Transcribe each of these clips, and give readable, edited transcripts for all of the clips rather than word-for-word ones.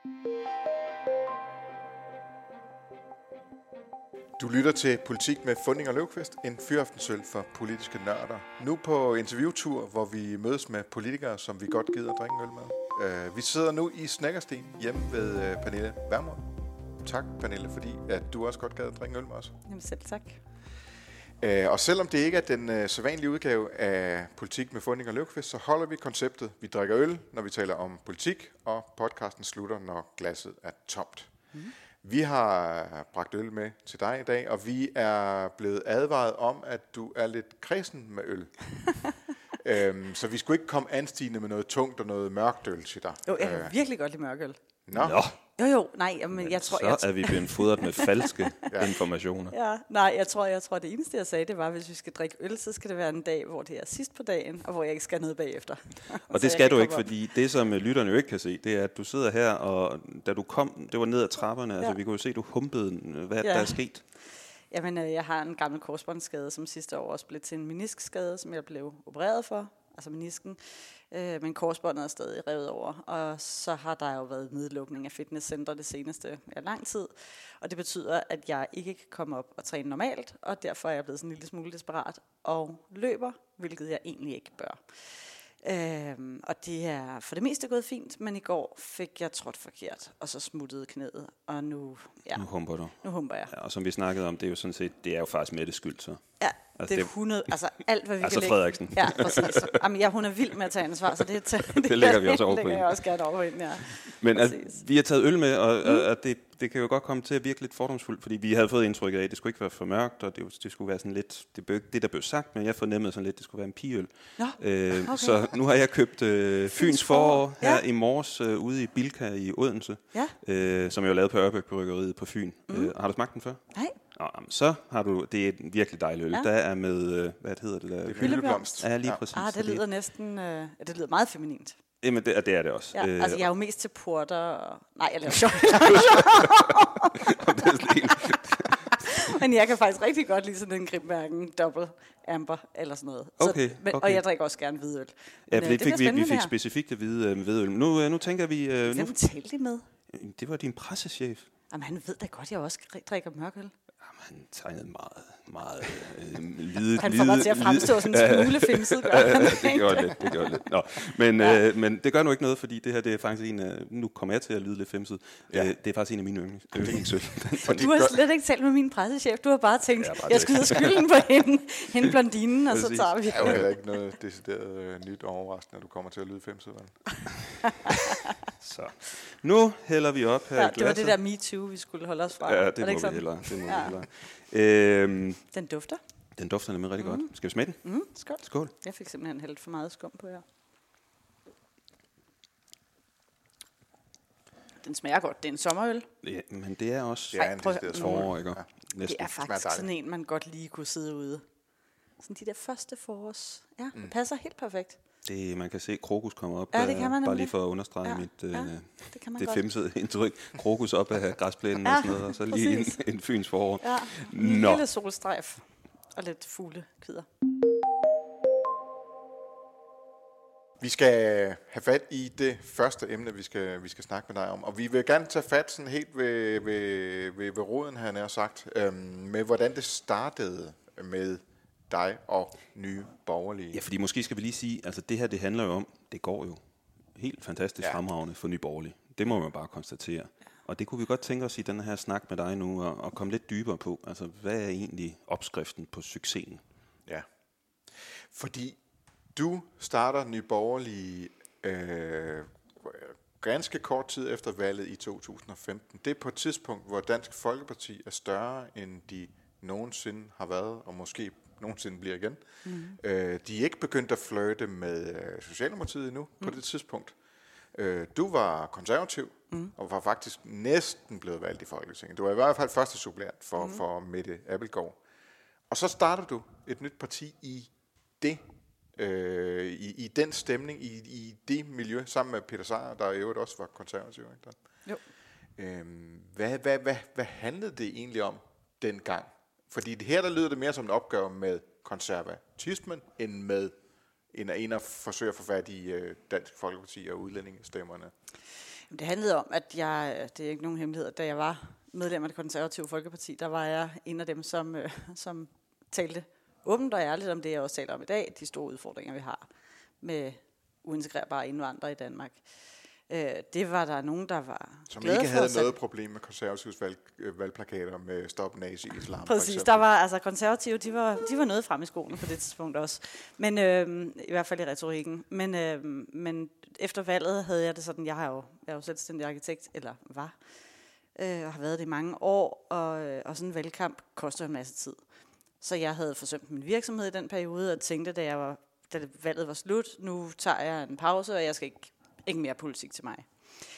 Du lytter til Politik med Funding og Løvqvist, en fyraftensøl for politiske nørder. Nu på interviewtur, hvor vi mødes med politikere, som vi godt gider at drikke en øl med. Vi sidder nu i Snekkersten hjemme ved Pernille Vermund. Tak, Pernille, fordi at du også godt gad at drikke en øl med os. Jamen selv tak. Og selvom det ikke er den sædvanlige udgave af Politik med Funding og Løvqvist, så holder vi konceptet. Vi drikker øl, når vi taler om politik, og podcasten slutter, når glasset er tomt. Vi har bragt øl med til dig i dag, og vi er blevet advaret om, at du er lidt kredsen med øl. Så vi skulle ikke komme anstigende med noget tungt og noget mørkt øl til dig. Jo, jeg kan virkelig godt lide mørkøl. Nå. Jo, nej, men jeg tror... Så er vi blevet fodret med falske informationer. Ja, nej, jeg tror, det eneste, jeg sagde, det var, hvis vi skal drikke øl, så skal det være en dag, hvor det er sidst på dagen, og hvor jeg ikke skal ned bagefter. Og det skal du ikke, fordi det, som lytterne jo ikke kan se, det er, at du sidder her, og da du kom, det var ned ad trapperne, altså vi kunne jo se, at du humpede, hvad der er sket. Jamen, jeg har en gammel korsbåndsskade, som sidste år også blev til en meniskskade, som jeg blev opereret for, altså menisken. Men korsbåndet er stadig revet over, og så har der jo været nedlukning af fitnesscenter det seneste lang tid, og det betyder, at jeg ikke kan komme op og træne normalt, og derfor er jeg blevet sådan en lille smule desperat og løber, hvilket jeg egentlig ikke bør. Og det er for det meste gået fint, men i går fik jeg trådt forkert, og så smuttede knæet, og nu humper du. Nu humper jeg. Ja, og som vi snakkede om, det er jo sådan set, det er jo faktisk Mettes skyld, så. Ja, altså det er 100, altså alt hvad vi altså kan Frederiksen. Ja, præcis. Jamen, hun er vild med at tage ansvar, så det lægger vi også over på hende. Det jeg også gerne over på hende, ja. Men vi har taget øl med, og det kan jo godt komme til at virke lidt fordomsfuldt, fordi vi havde fået indtryk af, at det skulle ikke være for mørkt, og det skulle være sådan lidt, det der blev sagt, men jeg fornemmede sådan lidt, det skulle være en pigeøl. Okay. Så nu har jeg købt Fyns Forår her i morges ude i Bilka i Odense, som jeg har lavet på Ørbæk Bryggeriet på Fyn. Har du smagt den før? Nej. Så har du, det er et virkelig dejligt øl. Der er med, hvad hedder det? Det er hyldeblomst. Ja, lige præcis. Det lyder næsten, det lyder meget feminint. Jamen, det er det også. Ja, altså jeg er jo mest til porter og... Nej, jeg laver sjov. Men jeg kan faktisk rigtig godt lide sådan en Grimbergen Double Amber eller sådan noget. Okay. Og jeg drikker også gerne hvidøl. Ja, for vi fik specifikt det hvide øl. Nu tænker vi... Hvem talte de med? Det var din pressechef. Jamen, han ved da godt, at jeg også drikker mørkøl. Han tegnede meget lidet. Han får mig til at fremstå sådan en smule fimset, gør han. Det gjorde lidt. Nå, men det gør nu ikke noget, fordi det her det er faktisk en... Nu kommer jeg til at lyde lidt fimset. Det er faktisk en af mine yndlingsøl. Du har slet ikke talt med min pressechef. Du har bare tænkt, jeg skyder skylden på hende blondinen, og så tager vi... Det er jo heller ikke noget decideret nyt og overraskende, at du kommer til at lyde fimset. Så nu hælder vi op her i glasset. Det var det der MeToo, vi skulle holde os fra. Ja, det må vi hellere. Den dufter. Den dufter nemlig rigtig godt. Skal vi smage den? Skål. Skål. Jeg fik simpelthen hældt for meget skum på her. Den smager godt. Det er en sommerøl. Ja, men det er også forår, ikke? Ja. Det er faktisk sådan en, man godt lige kunne sidde ude. Sådan de der første forårs. Ja, det passer helt perfekt. Man kan se krokus komme op, det kan man bare lige for at understrege det femsede indtryk. Krokus op af græsplænen og sådan noget, og så lige en Fyns Forår. Ja, en lille solstrejf og lidt fuglekvider. Vi skal have fat i det første emne, vi skal snakke med dig om. Og vi vil gerne tage fat sådan helt ved roden, han har sagt, med hvordan det startede med dig og Nye Borgerlige. Ja, fordi måske skal vi lige sige, altså det her, det handler jo om, det går jo helt fantastisk fremragende for Nye Borgerlige. Det må man bare konstatere. Og det kunne vi godt tænke os i den her snak med dig nu, og komme lidt dybere på. Altså, hvad er egentlig opskriften på succesen? Ja, fordi du starter Nye Borgerlige ganske kort tid efter valget i 2015. Det er på et tidspunkt, hvor Dansk Folkeparti er større, end de nogensinde har været, og måske nogensinde bliver igen. De er ikke begyndt at flirte med Socialdemokratiet endnu på det tidspunkt. Du var konservativ, og var faktisk næsten blevet valgt i Folketinget. Du var i hvert fald første suppleant for Mette Abildgaard. Og så starter du et nyt parti i det, i den stemning, i det miljø, sammen med Peter Sejer, der i øvrigt også var konservativ. Ikke? Jo. Hvad handlede det egentlig om dengang? Fordi det her, der lyder det mere som en opgave med konservatismen, end at forsøge at få fat i Dansk Folkeparti og udlændingestemmerne. Det handlede om, at det er ikke nogen hemmelighed, da jeg var medlem af det konservative Folkeparti, der var jeg en af dem, som talte åbent og ærligt om det, jeg også taler om i dag, de store udfordringer, vi har med uintegrerbare indvandrere i Danmark. Det var der nogen, der var som ikke havde noget problem med konservativs valgplakater med stop nazi-islam. Præcis, der var altså konservative, de var noget frem i skolen på det tidspunkt også. Men i hvert fald i retorikken. Men efter valget havde jeg det sådan, jeg er jo selvstændig arkitekt, eller var, og har været det i mange år, og sådan en valgkamp koster en masse tid. Så jeg havde forsømt min virksomhed i den periode, og tænkte, da valget var slut, nu tager jeg en pause, og jeg skal ikke mere politik til mig.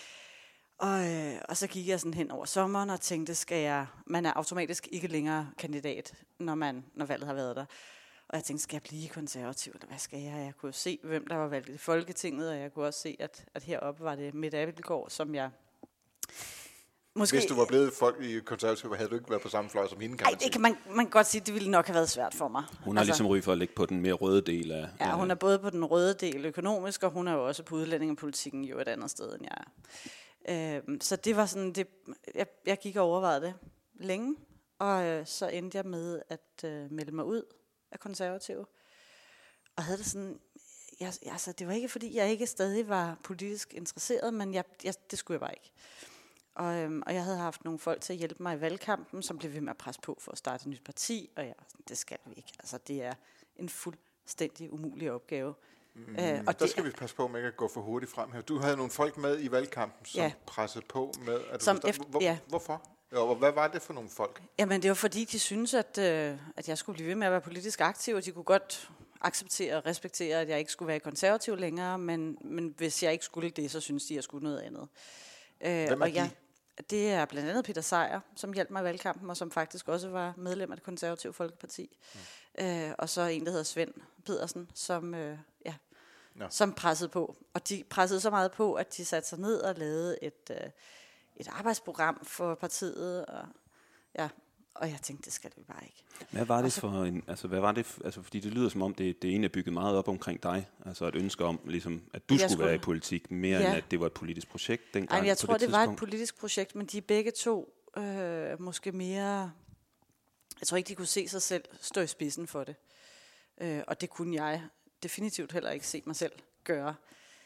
Og så gik jeg sådan hen over sommeren og tænkte, man er automatisk ikke længere kandidat, når valget har været der. Og jeg tænkte, skal jeg blive konservativ, eller hvad skal jeg? Jeg kunne se, hvem der var valgt i Folketinget, og jeg kunne også se, at heroppe var det Mette Abildgaard, som jeg... Måske, hvis du var blevet folk i konservativ, havde du ikke været på samme fløj som hende, kan man sige. Det kan man godt sige, det ville nok have været svært for mig. Hun har ligesom ry for at ligge på den mere røde del af... Ja, hun er både på den røde del økonomisk, og hun er jo også på udlændingepolitikken jo et andet sted, end jeg er. Så det var sådan, jeg gik og overvejede det længe, og så endte jeg med at melde mig ud af konservativ. Og havde det sådan... Altså, det var ikke, fordi jeg ikke stadig var politisk interesseret, men det skulle jeg bare ikke. Og jeg havde haft nogle folk til at hjælpe mig i valgkampen, som blev ved med at presse på for at starte et nyt parti, og det skal vi ikke. Altså, det er en fuldstændig umulig opgave. Og der skal vi passe på med ikke at gå for hurtigt frem her. Du havde nogle folk med i valgkampen, som pressede på med... Hvorfor? Og hvad var det for nogle folk? Jamen, det var fordi, de syntes, at jeg skulle blive ved med at være politisk aktiv, og de kunne godt acceptere og respektere, at jeg ikke skulle være konservativ længere, men hvis jeg ikke skulle det, så synes de, at jeg skulle noget andet. Hvem er de? Det er blandt andet Peter Sejer, som hjalp mig i valgkampen, og som faktisk også var medlem af det konservative Folkeparti. Og så en, der hedder Svend Pedersen, som pressede på. Og de pressede så meget på, at de satte sig ned og lavede et arbejdsprogram for partiet. Og jeg tænkte, det skal vi bare ikke. Hvad var det for en... Altså, fordi det lyder som om, det ene er bygget meget op omkring dig. Altså et ønske om, ligesom, at du skulle være i politik, mere end at det var et politisk projekt dengang. Jeg tror, det var et politisk projekt, men de begge to måske mere... Jeg tror ikke, de kunne se sig selv stå i spidsen for det. Og det kunne jeg definitivt heller ikke se mig selv gøre.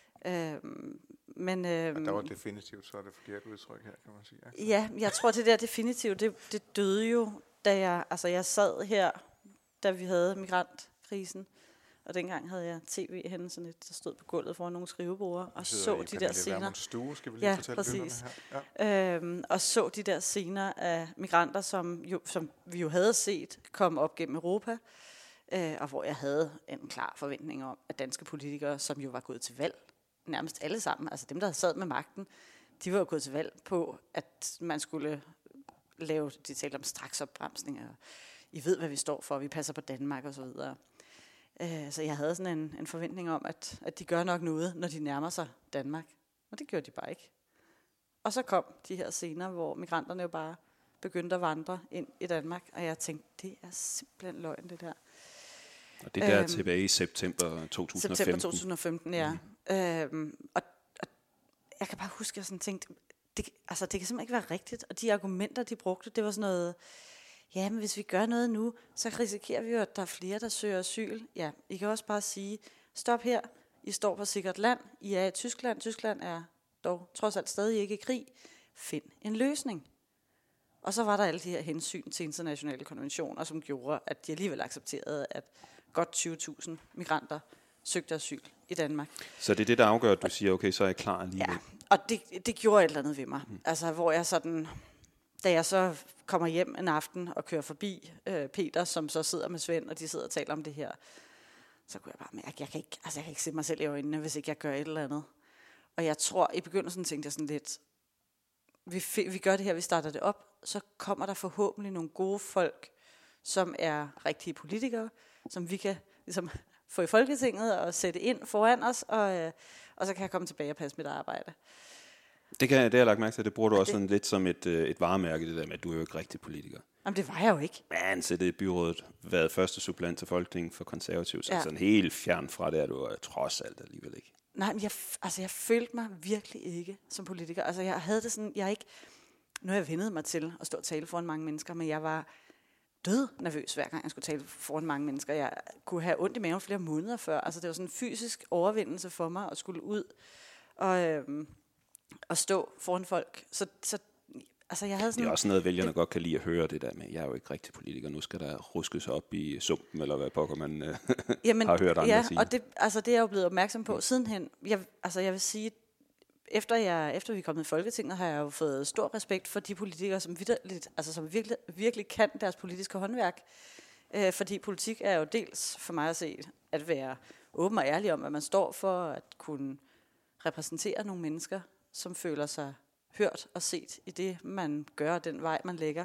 Men, der var definitivt, så er det forkert udtryk her, kan man sige. Ikke? Ja, jeg tror, det der definitivt, det døde jo, da jeg sad her, da vi havde migrantkrisen, og dengang havde jeg tv henne, sådan der stod på gulvet foran nogle skriveborde, og så de der scener. Stue, skal vi lige fortælle præcis. Her. Og så de der scener af migranter, som vi jo havde set komme op gennem Europa, og hvor jeg havde en klar forventning om, at danske politikere, som jo var gået til valg, nærmest alle sammen, altså dem, der sad med magten, de var jo gået til valg på, at man skulle lave, de talte om straksopbremsninger, I ved, hvad vi står for, vi passer på Danmark og så videre. Så jeg havde sådan en forventning om, at de gør nok noget, når de nærmer sig Danmark. Og det gjorde de bare ikke. Og så kom de her scener, hvor migranterne jo bare begyndte at vandre ind i Danmark, og jeg tænkte, det er simpelthen løgn, det der. Og det der tilbage i september 2015. September 2015, ja. Og jeg kan bare huske, at jeg sådan tænkte, det kan simpelthen ikke være rigtigt. Og de argumenter, de brugte, det var sådan noget, ja, men hvis vi gør noget nu, så risikerer vi jo, at der er flere, der søger asyl. Ja, I kan også bare sige, stop her, I står på sikkert land, I er i Tyskland, Tyskland er dog trods alt stadig ikke i krig. Find en løsning. Og så var der alle de her hensyn til internationale konventioner, som gjorde, at de alligevel accepterede, at godt 20.000 migranter søgte asyl i Danmark. Så det er det, der afgør, at du siger, okay, så er jeg klar alligevel. Ja, og det gjorde et eller andet ved mig. Altså, hvor jeg sådan, da jeg så kommer hjem en aften og kører forbi Peter, som så sidder med Svend, og de sidder og taler om det her, så kunne jeg bare mærke, jeg kan ikke se mig selv i øjnene, hvis ikke jeg gør et eller andet. Og jeg tror, i begyndelsen tænkte jeg sådan lidt, vi gør det her, vi starter det op, så kommer der forhåbentlig nogle gode folk, som er rigtige politikere, som vi kan ligesom få i Folketinget og sætte ind foran os, og så kan jeg komme tilbage og passe mit arbejde. Det har jeg lagt mærke til, det bruger du også sådan lidt som et varemærke, det der med, at du er jo ikke rigtig politiker. Jamen det var jeg jo ikke. Men så det byrådet været første suppleant til Folketinget for konservativt, så sådan helt fjern fra det, er du trods alt alligevel ikke. Nej, men jeg følte mig virkelig ikke som politiker. Altså, jeg havde det sådan, nu har jeg vendet mig til at stå og tale foran mange mennesker, men jeg var død nervøs, hver gang jeg skulle tale foran mange mennesker. Jeg kunne have ondt i maven flere måneder før. Altså, det var sådan en fysisk overvindelse for mig at skulle ud og stå foran folk. Så altså, jeg havde sådan... Det er også noget, vælgerne godt kan lide at høre, det der med, jeg er jo ikke rigtig politiker, nu skal der ruskes op i sumpen, eller hvad pokker man har hørt andre sige. Og det er jeg jo blevet opmærksom på sidenhen. Jeg vil sige, efter vi er kommet i Folketinget, har jeg jo fået stor respekt for de politikere, som virkelig kan deres politiske håndværk. Fordi politik er jo dels for mig at se, at være åben og ærlig om, hvad man står for, at kunne repræsentere nogle mennesker, som føler sig hørt og set i det, man gør, den vej, man lægger.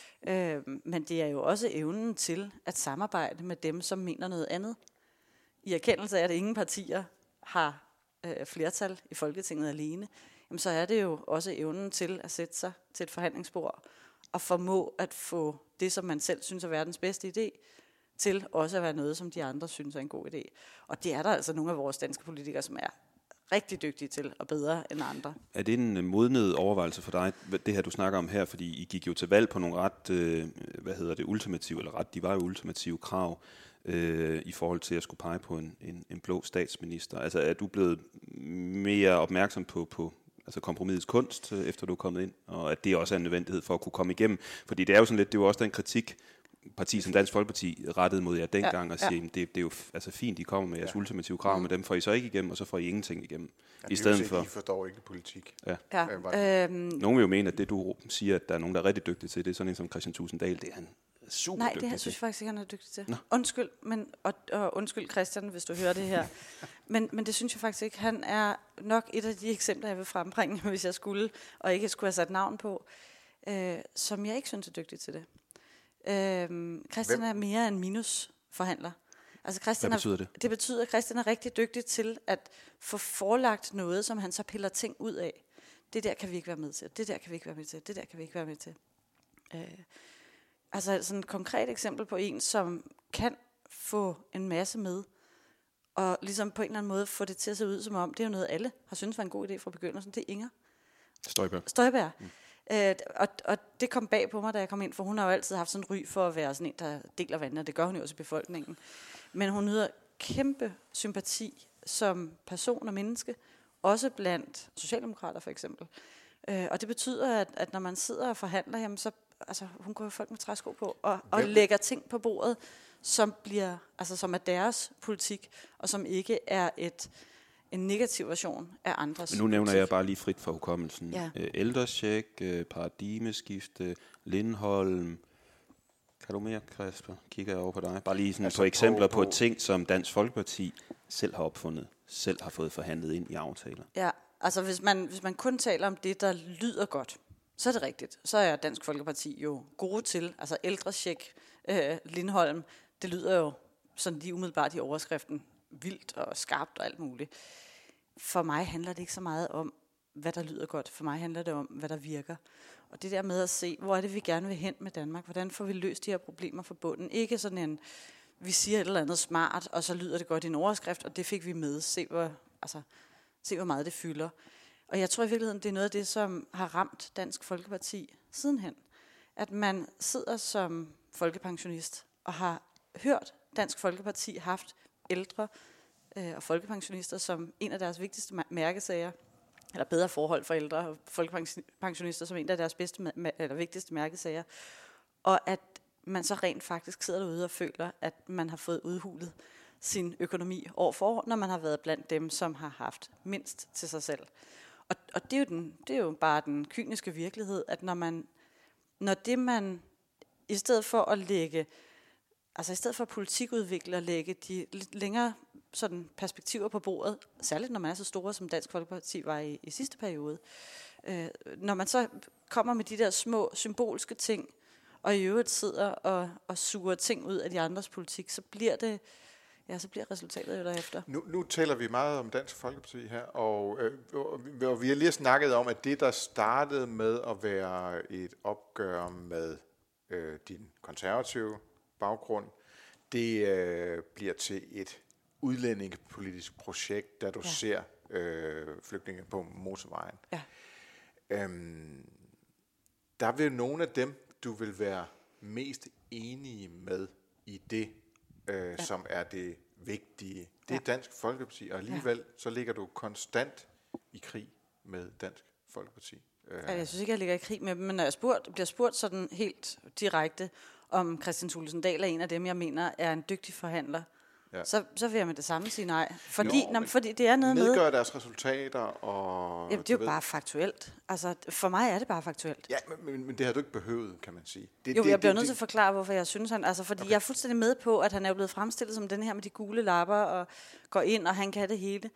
Men det er jo også evnen til at samarbejde med dem, som mener noget andet. I erkendelse af, at ingen partier har flertal i Folketinget alene, jamen så er det jo også evnen til at sætte sig til et forhandlingsbord og formå at få det, som man selv synes er verdens bedste idé, til også at være noget, som de andre synes er en god idé. Og det er der altså nogle af vores danske politikere, som er rigtig dygtige til, og bedre end andre. Er det en modnet overvejelse for dig, det her du snakker om her, fordi I gik jo til valg på nogle ret, ultimative, eller de var jo ultimative krav, i forhold til at skulle pege på en blå statsminister. Altså er du blevet mere opmærksom på altså kompromisets kunst, efter du er kommet ind, og at det også er en nødvendighed for at kunne komme igennem? Fordi det er jo sådan lidt, det er jo også den kritik, parti som Dansk Folkeparti rettede mod jer dengang, og siger, det er jo altså fint, I kommer med jeres ultimative krav, men dem får I så ikke igennem, og så får I ingenting igennem. I stedet for... I forstår ikke politik. Nogen vil jo mene, at det du siger, at der er nogen, der er rigtig dygtige til, det er sådan en som Kristian Thulesen Dahl, det er han super dygtig til. Nej, det synes jeg faktisk ikke, han er dygtig til. Nå. Undskyld, og undskyld Christian, hvis du hører det her. men det synes jeg faktisk ikke. Han er nok et af de eksempler, jeg vil frembringe, hvis jeg skulle, og ikke skulle have sat navn på, som jeg ikke synes er dygtig til det. Christian er mere en minusforhandler. Altså Christian hvad betyder det? Det betyder, at Christian er rigtig dygtig til at få forelagt noget, som han så piller ting ud af. Det der kan vi ikke være med til. Det der kan vi ikke være med til. Det der kan vi ikke være med til. Altså sådan et konkret eksempel på en, som kan få en masse med, og ligesom på en eller anden måde få det til at se ud, som om det er noget, alle har syntes var en god idé fra begyndelsen. Det er Inger Støjberg. Og det kom bag på mig, da jeg kom ind, for hun har jo altid haft sådan en ry for at være sådan en, der deler vandene, og det gør hun jo også i befolkningen. Men hun nyder kæmpe sympati som person og menneske, også blandt socialdemokrater for eksempel. Og det betyder, at når man sidder og forhandler, jamen så, altså hun går jo folk med træsko på, og lægger ting på bordet, som er deres politik, og som ikke er en negativ version af andres. Men nu nævner jeg bare lige frit for hukommelsen. Ja. Ældrecheck, paradigmeskifte, Lindholm. Kan du mere, Kasper? Kigger jeg over på dig. Bare lige sådan på eksempler på ting, som Dansk Folkeparti selv har opfundet, selv har fået forhandlet ind i aftaler. Ja, altså hvis man kun taler om det, der lyder godt, så er det rigtigt. Så er Dansk Folkeparti jo gode til, altså ældrecheck, Lindholm, det lyder jo sådan lige umiddelbart i overskriften, vildt og skarpt og alt muligt. For mig handler det ikke så meget om, hvad der lyder godt. For mig handler det om, hvad der virker. Og det der med at se, hvor er det, vi gerne vil hen med Danmark? Hvordan får vi løst de her problemer fra bunden? Ikke sådan en, vi siger et eller andet smart, og så lyder det godt i en overskrift, og det fik vi med. Se hvor meget det fylder. Og jeg tror i virkeligheden, det er noget af det, som har ramt Dansk Folkeparti sidenhen. At man sidder som folkepensionist og har hørt Dansk Folkeparti haft ældre og folkepensionister som en af deres vigtigste mærkesager, eller bedre forhold for ældre og folkepensionister som en af deres vigtigste mærkesager, og at man så rent faktisk sidder derude og føler, at man har fået udhulet sin økonomi år for år, når man har været blandt dem, som har haft mindst til sig selv. Og det er jo bare den kyniske virkelighed, at når det man i stedet for at lægge, altså i stedet for at politikudvikle og lægge de lidt længere sådan perspektiver på bordet, særligt når man er så store, som Dansk Folkeparti var i sidste periode, når man så kommer med de der små symbolske ting, og i øvrigt sidder og suger ting ud af de andres politik, så bliver resultatet jo derefter. Nu taler vi meget om Dansk Folkeparti her, og vi har lige snakket om, at det, der startede med at være et opgør med din konservative baggrund, det bliver til et udlændingepolitisk projekt, der du ser flygtninge på motorvejen. Ja. Der vil nogle af dem, du vil være mest enige med i det, som er det vigtige. Det er Dansk Folkeparti, og alligevel så ligger du konstant i krig med Dansk Folkeparti. Jeg synes ikke, jeg ligger i krig med dem, men når jeg bliver spurgt sådan helt direkte, om Kristian Thulesen Dahl er en af dem, jeg mener er en dygtig forhandler, så vil jeg med det samme sige nej. Fordi det er noget med... Nedgør deres resultater og... Jamen, det er jo bare faktuelt. Altså, for mig er det bare faktuelt. Ja, men det har du ikke behøvet, kan man sige. Jeg bliver nødt til at forklare, hvorfor jeg synes han... Altså, fordi jeg er fuldstændig med på, at han er blevet fremstillet som den her med de gule lapper, og går ind, og han kan det hele.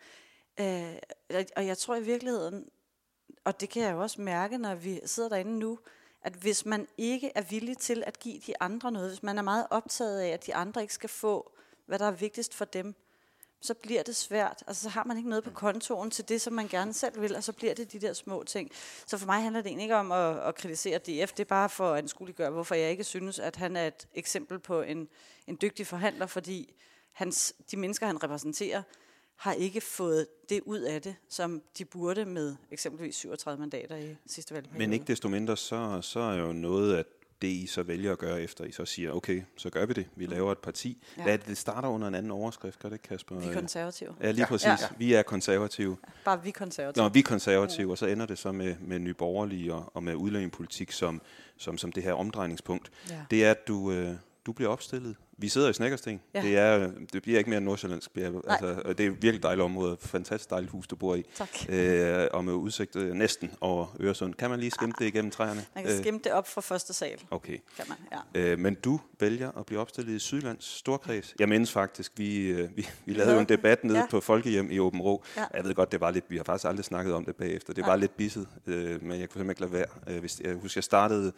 Og jeg tror i virkeligheden, og det kan jeg jo også mærke, når vi sidder derinde nu, at hvis man ikke er villig til at give de andre noget, hvis man er meget optaget af, at de andre ikke skal få, hvad der er vigtigst for dem, så bliver det svært. Altså, så har man ikke noget på kontoen til det, som man gerne selv vil, og så bliver det de der små ting. Så for mig handler det egentlig ikke om at kritisere DF, det er bare for at anskueliggøre, hvorfor jeg ikke synes, at han er et eksempel på en dygtig forhandler, fordi de mennesker, han repræsenterer, har ikke fået det ud af det, som de burde med eksempelvis 37 mandater i sidste valgperiode. Men ikke desto mindre, så er jo noget af det, I så vælger at gøre efter, I så siger, okay, så gør vi det. Vi laver et parti. Ja. Hvad er det, det starter under en anden overskrift, gør det, Kasper? Vi er konservative. Ja, lige præcis. Ja. Vi er konservative. Bare vi konservative. Nå, vi er konservative, og så ender det så med Nye Borgerlige og med udlændingepolitik som det her omdrejningspunkt. Ja. Det er, at du bliver opstillet. Vi sidder i Snekkersten. Ja. Det bliver ikke mere nordsjællandsk. Altså, det er et virkelig dejligt område. Fantastisk dejligt hus, du bor i. Tak. Og med udsigt næsten over Øresund. Kan man lige skimte det igennem træerne? Man kan skimte det op fra første sal. Okay. Kan man, men du vælger at blive opstillet i Sydlands Storkreds. Jeg mindes faktisk, vi lavede jo en debat nede på Folkehjem i Åben Rå. Ja. Jeg ved godt, det var lidt, vi har faktisk aldrig snakket om det bagefter. Det var lidt bisset, men jeg kunne simpelthen ikke lade være. Jeg husker,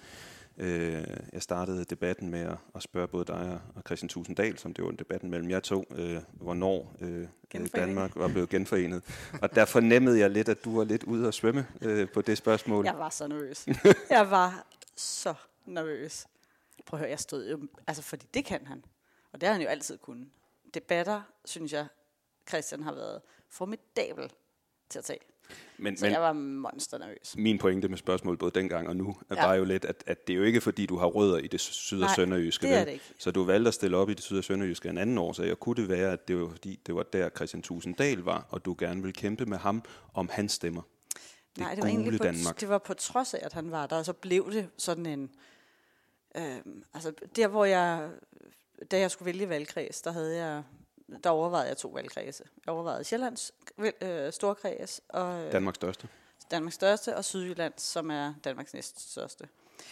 jeg startede debatten med at spørge både dig og Kristian Thulesen Dahl, som det var en debatten mellem jer to, hvornår Danmark var blevet genforenet. Og der fornemmede jeg lidt, at du var lidt ude at svømme på det spørgsmål. Jeg var så nervøs. Jeg var så nervøs. Prøv at høre, jeg stod jo... Altså, fordi det kan han. Og det har han jo altid kunnet. Debatter, synes jeg, Kristian har været formidabel til at tage. Men jeg var monsternervøs. Min pointe med spørgsmålet både dengang og nu var jo lidt, at det er jo ikke fordi, du har rødder i det syd- og sønderjyske. Det er det ikke. Så du valgte at stille op i det syd- og sønderjyske en anden årsag. Og kunne det være, at det var fordi, det var der Kristian Thulesen Dahl var, og du gerne ville kæmpe med ham om hans stemmer? Nej, det var egentlig det var på trods af, at han var der, og så blev det sådan en... altså, der hvor da jeg skulle vælge valgkreds, der overvejede jeg 2 valgkredse. Jeg overvejede Sjællands Storkreds og Danmarks største, og Sydjyllands, som er Danmarks næststørste.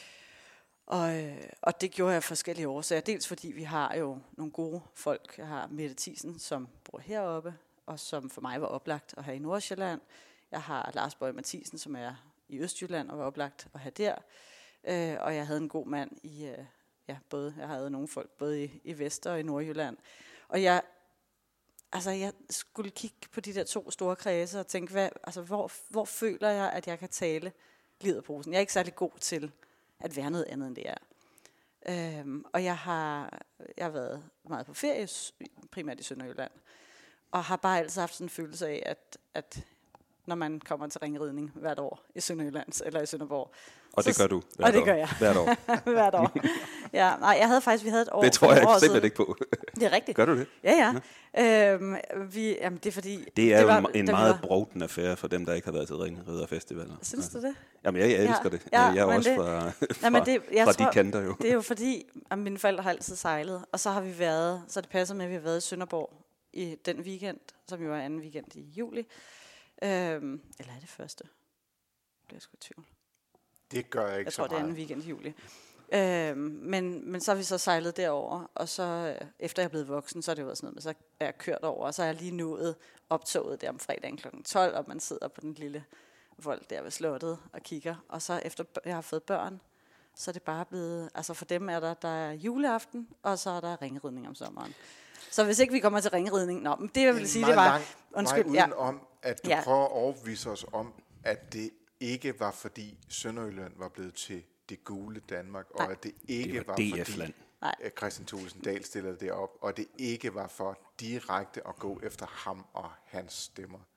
Og det gjorde jeg af forskellige årsager. Dels fordi vi har jo nogle gode folk. Jeg har Mette Thiesen, som bor heroppe, og som for mig var oplagt at have i Nordsjælland. Jeg har Lars Boje Mathiesen, som er i Østjylland og var oplagt at have der. Og jeg havde en god mand i... jeg havde nogle folk både i Vest- og i Nordjylland. Og jeg skulle kigge på de der 2 store kredse og tænke, hvor føler jeg, at jeg kan tale livet af posen. Jeg er ikke særlig god til at være noget andet, end det er. Og jeg har været meget på ferie, primært i Sønderjylland, og har bare altid haft sådan en følelse af, at når man kommer til ringridning hvert år i Sønderjylland eller i Sønderborg. Og det gør du hvert år? Og det gør jeg. Hvert år? Hvert år. Ja, nej, vi havde et år. Det tror jeg simpelthen ikke på. Det er rigtigt. Gør du det? Ja. Jamen, det er fordi... Det er en meget brovden affære for dem, der ikke har været til ringriderfestivaler. Synes du det? Jamen, jeg elsker det. Jeg er også fra de kanter jo. Det er jo fordi, at mine forældre har altid sejlet, og så har vi været, så det passer med, at vi har været i Sønderborg i den weekend, som jo er anden weekend i juli. Eller er det første? Det bliver jeg sgu i tvivl. Det gør jeg ikke så meget. Jeg tror, det er anden weekend i juli. Men så har vi så sejlet derover, og så efter jeg er blevet voksen, så er det jo været sådan noget, men så er jeg kørt over, og så er jeg lige nået optoget der om fredagen kl. 12, og man sidder på den lille vold der ved slottet og kigger. Og så efter jeg har fået børn, så er det bare blevet, altså for dem er der er juleaften, og så er der ringridning om sommeren. Så hvis ikke vi kommer til ringridning, men det jeg vil sige, det var... Undskyld, udenom, at du prøver at overbevise os om, at det ikke var fordi Sønderjylland var blevet til det gule Danmark, og at det ikke var fordi Kristian Thulesen Dahl stillede det op, og det ikke var for direkte at gå efter ham og hans stemmer.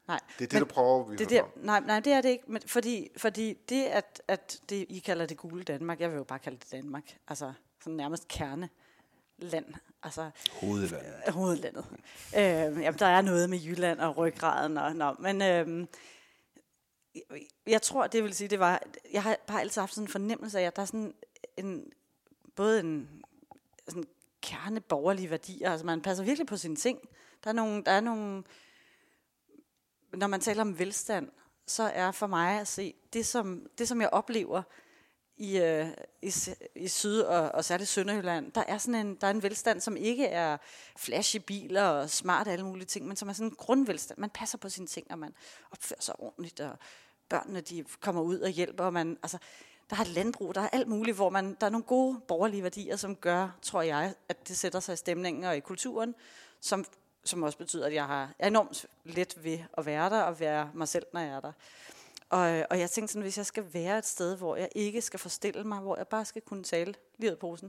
Nej. Det er det, du prøver at vise om. Nej, det er det ikke. Men fordi det, at det, I kalder det gule Danmark, jeg vil jo bare kalde det Danmark. Altså sådan nærmest kerneland. Altså, hovedlandet. Jamen, der er noget med Jylland og ryggraden. Men jeg tror, det vil sige, det var... Jeg har bare altid haft sådan en fornemmelse af, at der er sådan både en sådan kerneborgerlige værdier. Altså, man passer virkelig på sine ting. Der er nogle når man taler om velstand, så er for mig at se, det som jeg oplever i Syd- og særligt Sønderjylland, der er en velstand, som ikke er flashy biler og smart alle mulige ting, men som er sådan en grundvelstand. Man passer på sine ting, og man opfører sig ordentligt, og børnene de kommer ud og hjælper, og der er et landbrug, der er alt muligt, hvor der er nogle gode borgerlige værdier, som gør, tror jeg, at det sætter sig i stemningen og i kulturen, som også betyder, at jeg er enormt let ved at være der, og være mig selv, når jeg er der. Og jeg tænkte sådan, hvis jeg skal være et sted, hvor jeg ikke skal forstille mig, hvor jeg bare skal kunne tale lige ud af posen,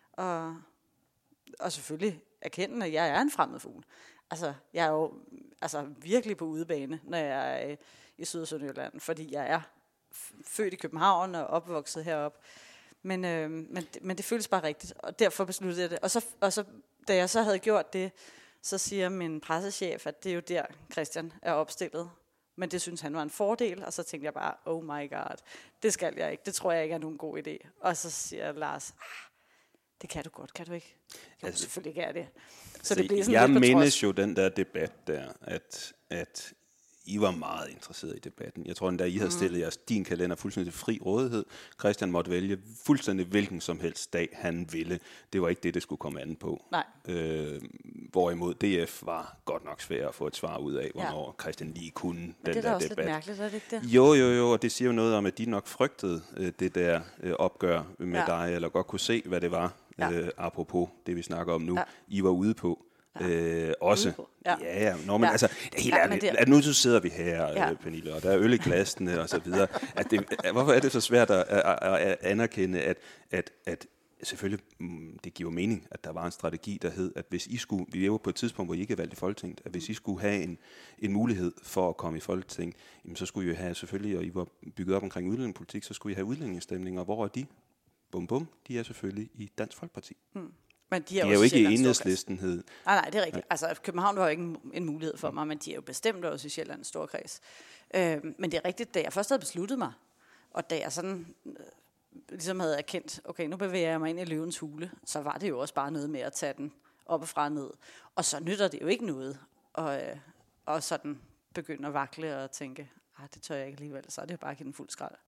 og selvfølgelig erkende, at jeg er en fremmed fugl. Altså, jeg er jo virkelig på udebane, når jeg er i Syd- og Sønderjylland, fordi jeg er født i København og opvokset heroppe. Men det føles bare rigtigt, og derfor besluttede jeg det. Og så da jeg så havde gjort det, så siger min pressechef, at det er jo der, Christian er opstillet. Men det synes han var en fordel, og så tænkte jeg bare, oh my god, det skal jeg ikke. Det tror jeg ikke er nogen god idé. Og så siger Lars, det kan du godt, kan du ikke? Jo, altså, selvfølgelig kan jeg det. Så det bliver sådan jeg lidt på trods. mindes jo den der debat der, at I var meget interesseret i debatten. Jeg tror, da I havde stillet jeres din kalender fuldstændig fri rådighed. Christian måtte vælge fuldstændig hvilken som helst dag, han ville. Det var ikke det skulle komme an på. Nej. Hvorimod DF var godt nok svært at få et svar ud af, hvornår Christian lige kunne den der debat. Det er da også lidt mærkeligt, er det ikke det? Jo, og det siger jo noget om, at de nok frygtede det der opgør med dig, eller godt kunne se, hvad det var, apropos det, vi snakker om nu, I var ude på. Også. Altså, helt ærligt, nu så sidder vi her, Pernille, og der er øl i glassene og så videre. Hvorfor er det så svært at anerkende, at selvfølgelig, det giver mening, at der var en strategi, der hed, at hvis I skulle, vi lever på et tidspunkt, hvor I ikke er valgt i Folketinget, at hvis I skulle have en mulighed for at komme i Folketinget, jamen, så skulle I have selvfølgelig, og I var bygget op omkring udlændingepolitik, så skulle I have udlændingestemninger. Hvor er de? Bum, de er selvfølgelig i Dansk Folkeparti. Men de er jo ikke i Enhedslisten. Nej, det er rigtigt. Altså, København var jo ikke en mulighed for mig, men de er jo bestemt også i Sjællands Storkreds. Men det er rigtigt, da jeg først havde besluttet mig, og da jeg sådan ligesom havde erkendt, okay, nu bevæger jeg mig ind i løvens hule, så var det jo også bare noget med at tage den op og fra ned. Og så nytter det jo ikke noget, og sådan begynde at vakle og tænke, det tør jeg ikke alligevel, så er det jo bare at give den fuld skrald.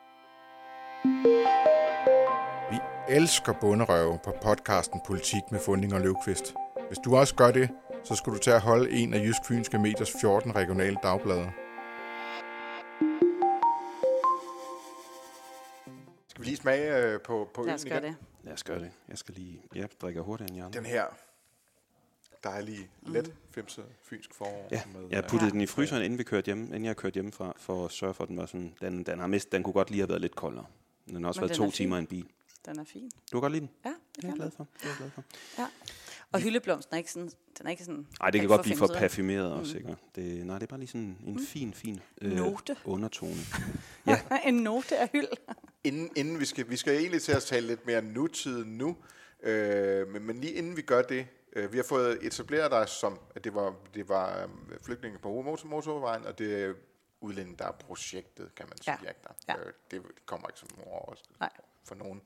Vi elsker bonderøve på podcasten Politik med Funding og Løvqvist. Hvis du også gør det, så skal du til at holde en af Jysk Fynske Mediers 14 regionale dagblade. Skal vi lige smage på øl igen? Lad os gøre det. Jeg skal lige... Jeg drikker hurtigt end jer. Den her dejlige, let femset fynsk forår. Ja, jeg puttede den i fryseren, inden jeg kørte hjemmefra, for at sørge for, at den var sådan... Den kunne godt lige have været lidt koldere. Den har også været 2 timer i en bil. Den er fin. Du kan godt lide den? Ja, det er jeg glad for. Ja. Og hyldeblomsten er ikke sådan... Den er ikke sådan... Nej, det kan godt blive for parfumeret også, sikkert. Det er bare lige sådan en fin note. Undertone. Ja. En note af hyld. Inden vi skal egentlig til at tale lidt mere nutid nu, men lige inden vi gør det, vi har fået etableret dig som, at det var flygtninge på motorvejen, og det er udlænding, der er projektet, kan man sige. Ja. Det kommer ikke som nogen overraskelse for nogen.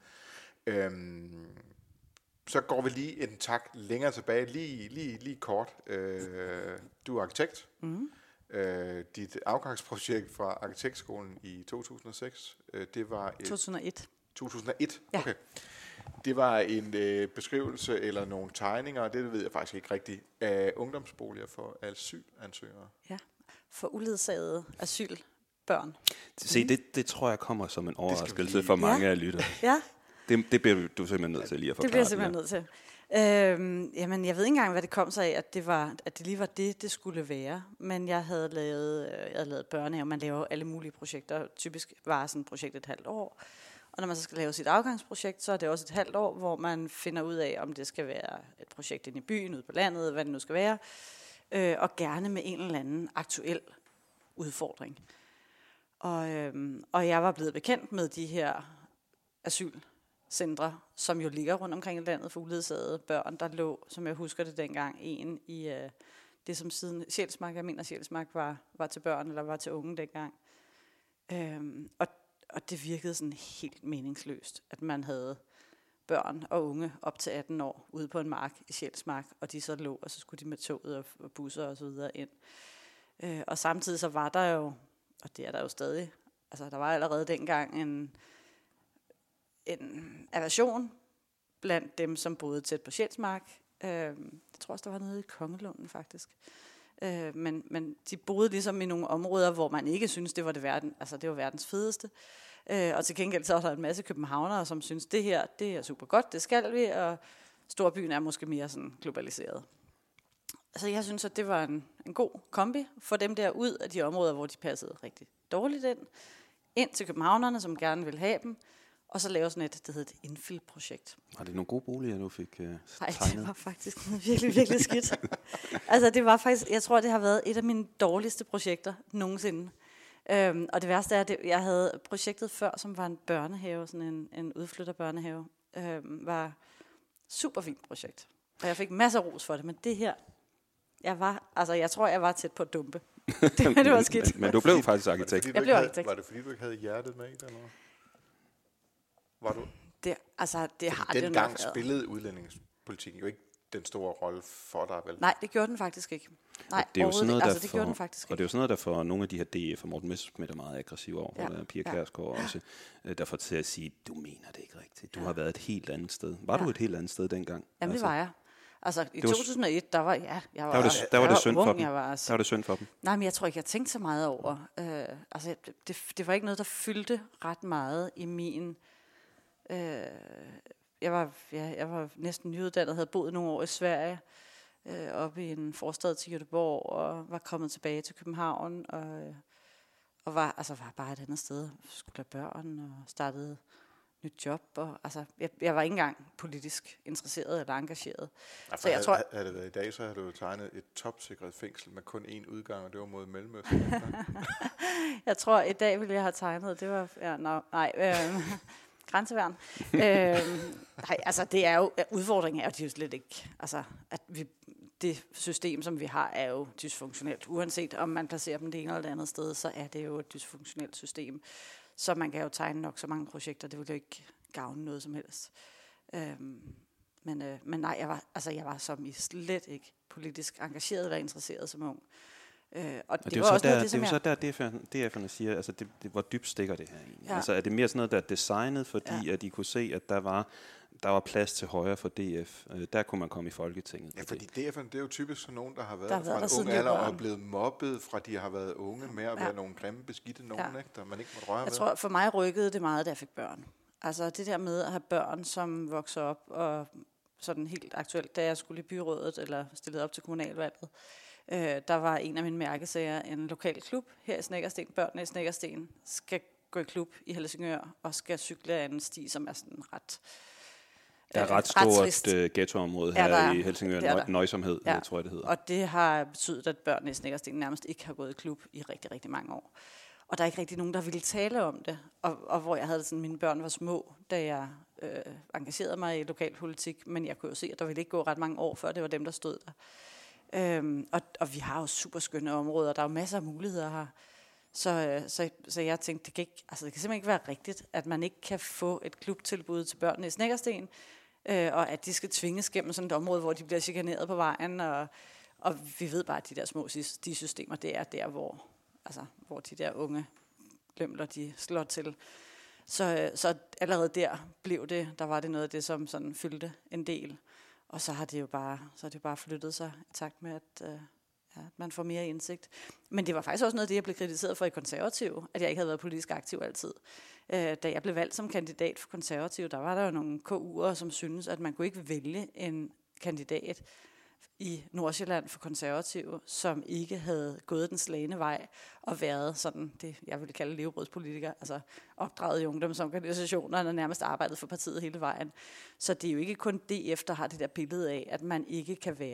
Så går vi lige en tak længere tilbage, lige kort. Du er arkitekt. Mm-hmm. Dit afgangsprojekt fra arkitektskolen i 2006, det var 2001. 2001? Ja. Okay. Det var en beskrivelse eller nogle tegninger, det ved jeg faktisk ikke rigtigt, af ungdomsboliger for asylansøgere. Ja, for uledsagede asylbørn. Se, det tror jeg kommer som en overraskelse for mange af lytterne. Ja. Det bliver du simpelthen nødt til lige at forklare. Det bliver jeg simpelthen nødt til. Jamen, jeg ved ikke engang, hvad det kom sig af, at det lige var det skulle være. Men jeg havde lavet børnehave. Man laver alle mulige projekter. Typisk var sådan et projekt et halvt år. Og når man så skal lave sit afgangsprojekt, så er det også et halvt år, hvor man finder ud af, om det skal være et projekt inde i byen, ude på landet, hvad det nu skal være. Og gerne med en eller anden aktuel udfordring. Og jeg var blevet bekendt med de her asylcentre, som jo ligger rundt omkring i landet for uledsagede børn, der lå, som jeg husker det dengang, en i det som siden Sjælsmark, jeg mener Sjælsmark var til børn, eller var til unge dengang. Og det virkede sådan helt meningsløst, at man havde børn og unge op til 18 år ude på en mark i Sjælsmark, og de så lå, og så skulle de med toget og busser og så videre ind. Og samtidig så var der jo, og det er der jo stadig, altså der var allerede dengang en aversion blandt dem, som boede tæt på Sjælsmark. Jeg tror også, der var nede i Kongelunden faktisk. Men de boede ligesom i nogle områder, hvor man ikke synes det var det var verdens fedeste. Og til gengæld så var der en masse københavnere, som synes det her, det er super godt, det skal vi, og storbyen er måske mere sådan globaliseret. Altså jeg synes, at det var en god kombi for dem der ud af de områder, hvor de passede rigtig dårligt ind til københavnerne, som gerne ville have dem, og så lave sådan det hedder et infill-projekt. Var det nogle gode boliger, du fik tegnet? Nej, det var faktisk virkelig, virkelig skidt. Altså det var faktisk, jeg tror, det har været et af mine dårligste projekter nogensinde. Og det værste er, at jeg havde projektet før, som var en børnehave, sådan en udflytterbørnehave, var super fint projekt. Og jeg fik masser af ros for det, men det her, jeg tror, jeg var tæt på at dumpe. Det var skidt. Men du blev faktisk arkitekt. Jeg blev arkitekt. Var det fordi, du ikke havde hjertet med i det, eller noget? Var du? Det har den det gang nok været. spillede udlændingspolitikken jo ikke den store rolle for dig, vel? Nej, det gjorde den faktisk ikke. Nej, det er jo sådan noget, det gjorde den faktisk ikke. Og det er jo sådan noget, der får nogle af de her DF og Morten Messerschmidt er meget aggressive over, og Pia Kjærsgaard også, der får til at sige, du mener det ikke rigtigt. Du har været et helt andet sted. Var du et helt andet sted dengang? Jamen det var jeg. Altså i 2001, der var jeg der var det synd ung, for dem. der var det synd for dem. Nej, men jeg tror ikke, jeg tænkte så meget over. Det var ikke noget, der fyldte ret meget i min. Jeg var næsten nyuddannet, havde boet nogle år i Sverige, oppe i en forstad til Göteborg, og var kommet tilbage til København, og var bare et andet sted. Skulle have børn og startede nyt job. Og, jeg var ikke engang politisk interesseret eller engageret. Ja, så jeg tror, havde det været i dag, så havde du tegnet et topsikret fængsel med kun én udgang, og det var mod Mellemøsten. Jeg tror, i dag ville jeg have tegnet, det var... grænseværn. Det er jo, udfordringen er jo, det er jo slet ikke, det system, som vi har, er jo dysfunktionelt. Uanset om man placerer dem det ene eller det andet sted, så er det jo et dysfunktionelt system. Så man kan jo tegne nok så mange projekter, det vil jo ikke gavne noget som helst. Men nej, jeg var som i slet ikke politisk engageret eller interesseret som ung. Og det var også noget, det er jo så der, DF'erne siger, altså hvor dybt stikker det her egentlig? Ja. Altså er det mere sådan noget, der er designet, fordi at de kunne se, at der var plads til højre for DF. Der kunne man komme i Folketinget. Ja, fordi DF'erne, det er jo typisk sådan nogen, der har været fra en ung alder og er blevet mobbet, fra de har været unge med at være nogle grimme, beskidte nogen, ikke, der man ikke måtte røre ved. Jeg tror, for mig rykkede det meget, da jeg fik børn. Altså det der med at have børn, som vokser op, og sådan helt aktuelt, da jeg skulle i byrådet, eller stillede op til kommunalvalget, der var en af mine mærkesager en lokal klub her i Snekkersten. Børnene i Snekkersten skal gå i klub i Helsingør og skal cykle af en sti, som er sådan ret... Der er ret stort ghettoområde her i Helsingør, og nøjsomhed, tror jeg det hedder. Og det har betydet, at børnene i Snekkersten nærmest ikke har gået i klub i rigtig, rigtig mange år. Og der er ikke rigtig nogen, der ville tale om det. Og hvor jeg havde sådan, mine børn var små, da jeg engagerede mig i lokalpolitik, men jeg kunne jo se, at der ville ikke gå ret mange år, før det var dem, der stod der. Og vi har jo super skønne områder, der er jo masser af muligheder her. Så jeg tænkte, det kan simpelthen ikke være rigtigt, at man ikke kan få et klubtilbud til børnene i Snekkersten, og at de skal tvinges gennem sådan et område, hvor de bliver chikaneret på vejen, og vi ved bare, at de der små systemer, det er der, hvor de der unge lømler, de slår til. Så allerede der var det noget af det, som sådan fyldte en del. Og så har det jo bare flyttet sig i takt med, at man får mere indsigt. Men det var faktisk også noget af det, jeg blev kritiseret for i Konservative, at jeg ikke havde været politisk aktiv altid. Da jeg blev valgt som kandidat for Konservative, der var der jo nogle KU'er, som syntes, at man kunne ikke vælge en kandidat i Nordsjælland for Konservative, som ikke havde gået den slagne vej og været sådan det, jeg ville kalde levebrødspolitiker, altså opdraget i ungdomsorganisationer og nærmest arbejdet for partiet hele vejen. Så det er jo ikke kun DF, der har det der billede af, at man ikke kan være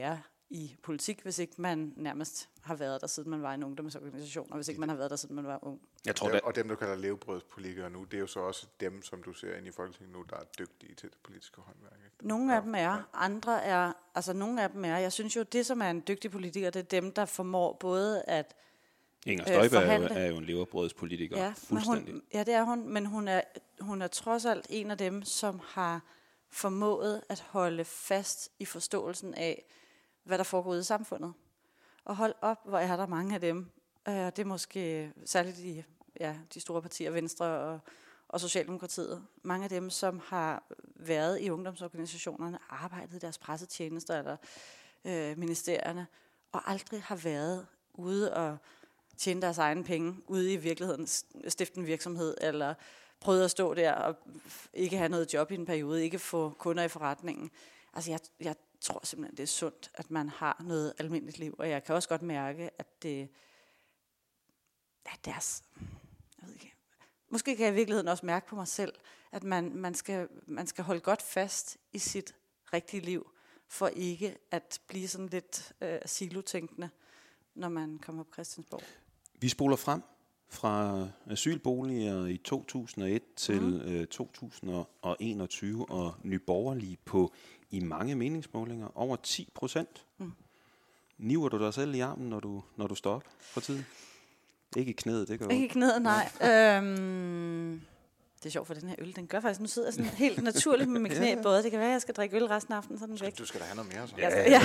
i politik, hvis ikke man nærmest har været der, siden man var i en ungdomsorganisation, og hvis ikke man har været der, siden man var ung. Jeg tror, og dem, du kalder levebrødspolitikere nu, det er jo så også dem, som du ser ind i Folketinget nu, der er dygtige til det politiske håndværk. Ikke? Nogle af dem er, andre er, altså nogle af dem er, jeg synes jo, det som er en dygtig politiker, det er dem, der formår både at Inger Støjberg er jo en leverbrødspolitiker, ja, fuldstændig. Det er hun, men hun er trods alt en af dem, som har formået at holde fast i forståelsen af, hvad der foregår ude i samfundet. Og hold op, hvor er der mange af dem. Det er måske særligt de store partier, Venstre og Socialdemokratiet. Mange af dem, som har været i ungdomsorganisationerne, arbejdet i deres pressetjenester eller ministerierne, og aldrig har været ude og tjene deres egne penge, ude i virkeligheden, stifte en virksomhed, eller prøve at stå der og ikke have noget job i en periode, ikke få kunder i forretningen. Altså jeg tror simpelthen, det er sundt, at man har noget almindeligt liv, og jeg kan også godt mærke, at det er deres... Jeg ved ikke. Måske kan jeg i virkeligheden også mærke på mig selv, at man skal holde godt fast i sit rigtige liv, for ikke at blive sådan lidt silotænkende, når man kommer på Christiansborg. Vi spoler frem fra asylboliger i 2001 til 2021, og Nye Borgerlige på i mange meningsmålinger over 10%. Niver du dig selv i armen, når du står op for tiden? Ikke i knæet, det gør ikke i knæet, nej. Det er sjovt for den her øl. Den gør faktisk, nu sidder jeg sådan helt naturligt med knæ i både. Det kan være, at jeg skal drikke øl resten af aftenen, så den væk. Du skal da have noget mere, så. Ja,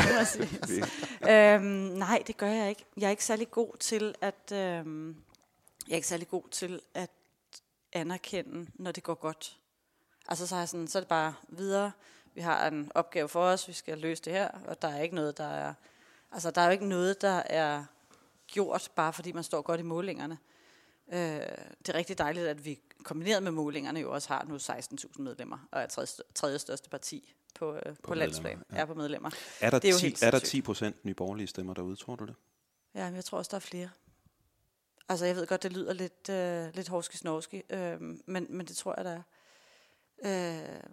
nej, det gør jeg ikke. Jeg er ikke særlig god til at anerkende, når det går godt. Altså så er det bare videre. Vi har en opgave for os, vi skal løse det her, og der er ikke noget, der er... Altså der er jo ikke noget, der er gjort, bare fordi man står godt i målingerne. Det er rigtig dejligt, at vi kombineret med målingerne jo også har nu 16.000 medlemmer, og er tredje største parti på landsplan, er på medlemmer. Er der 10% Nye Borgerlige stemmer derude, tror du det? Ja, men jeg tror også, der er flere. Altså, jeg ved godt, det lyder lidt horski-snorski, men det tror jeg, der er.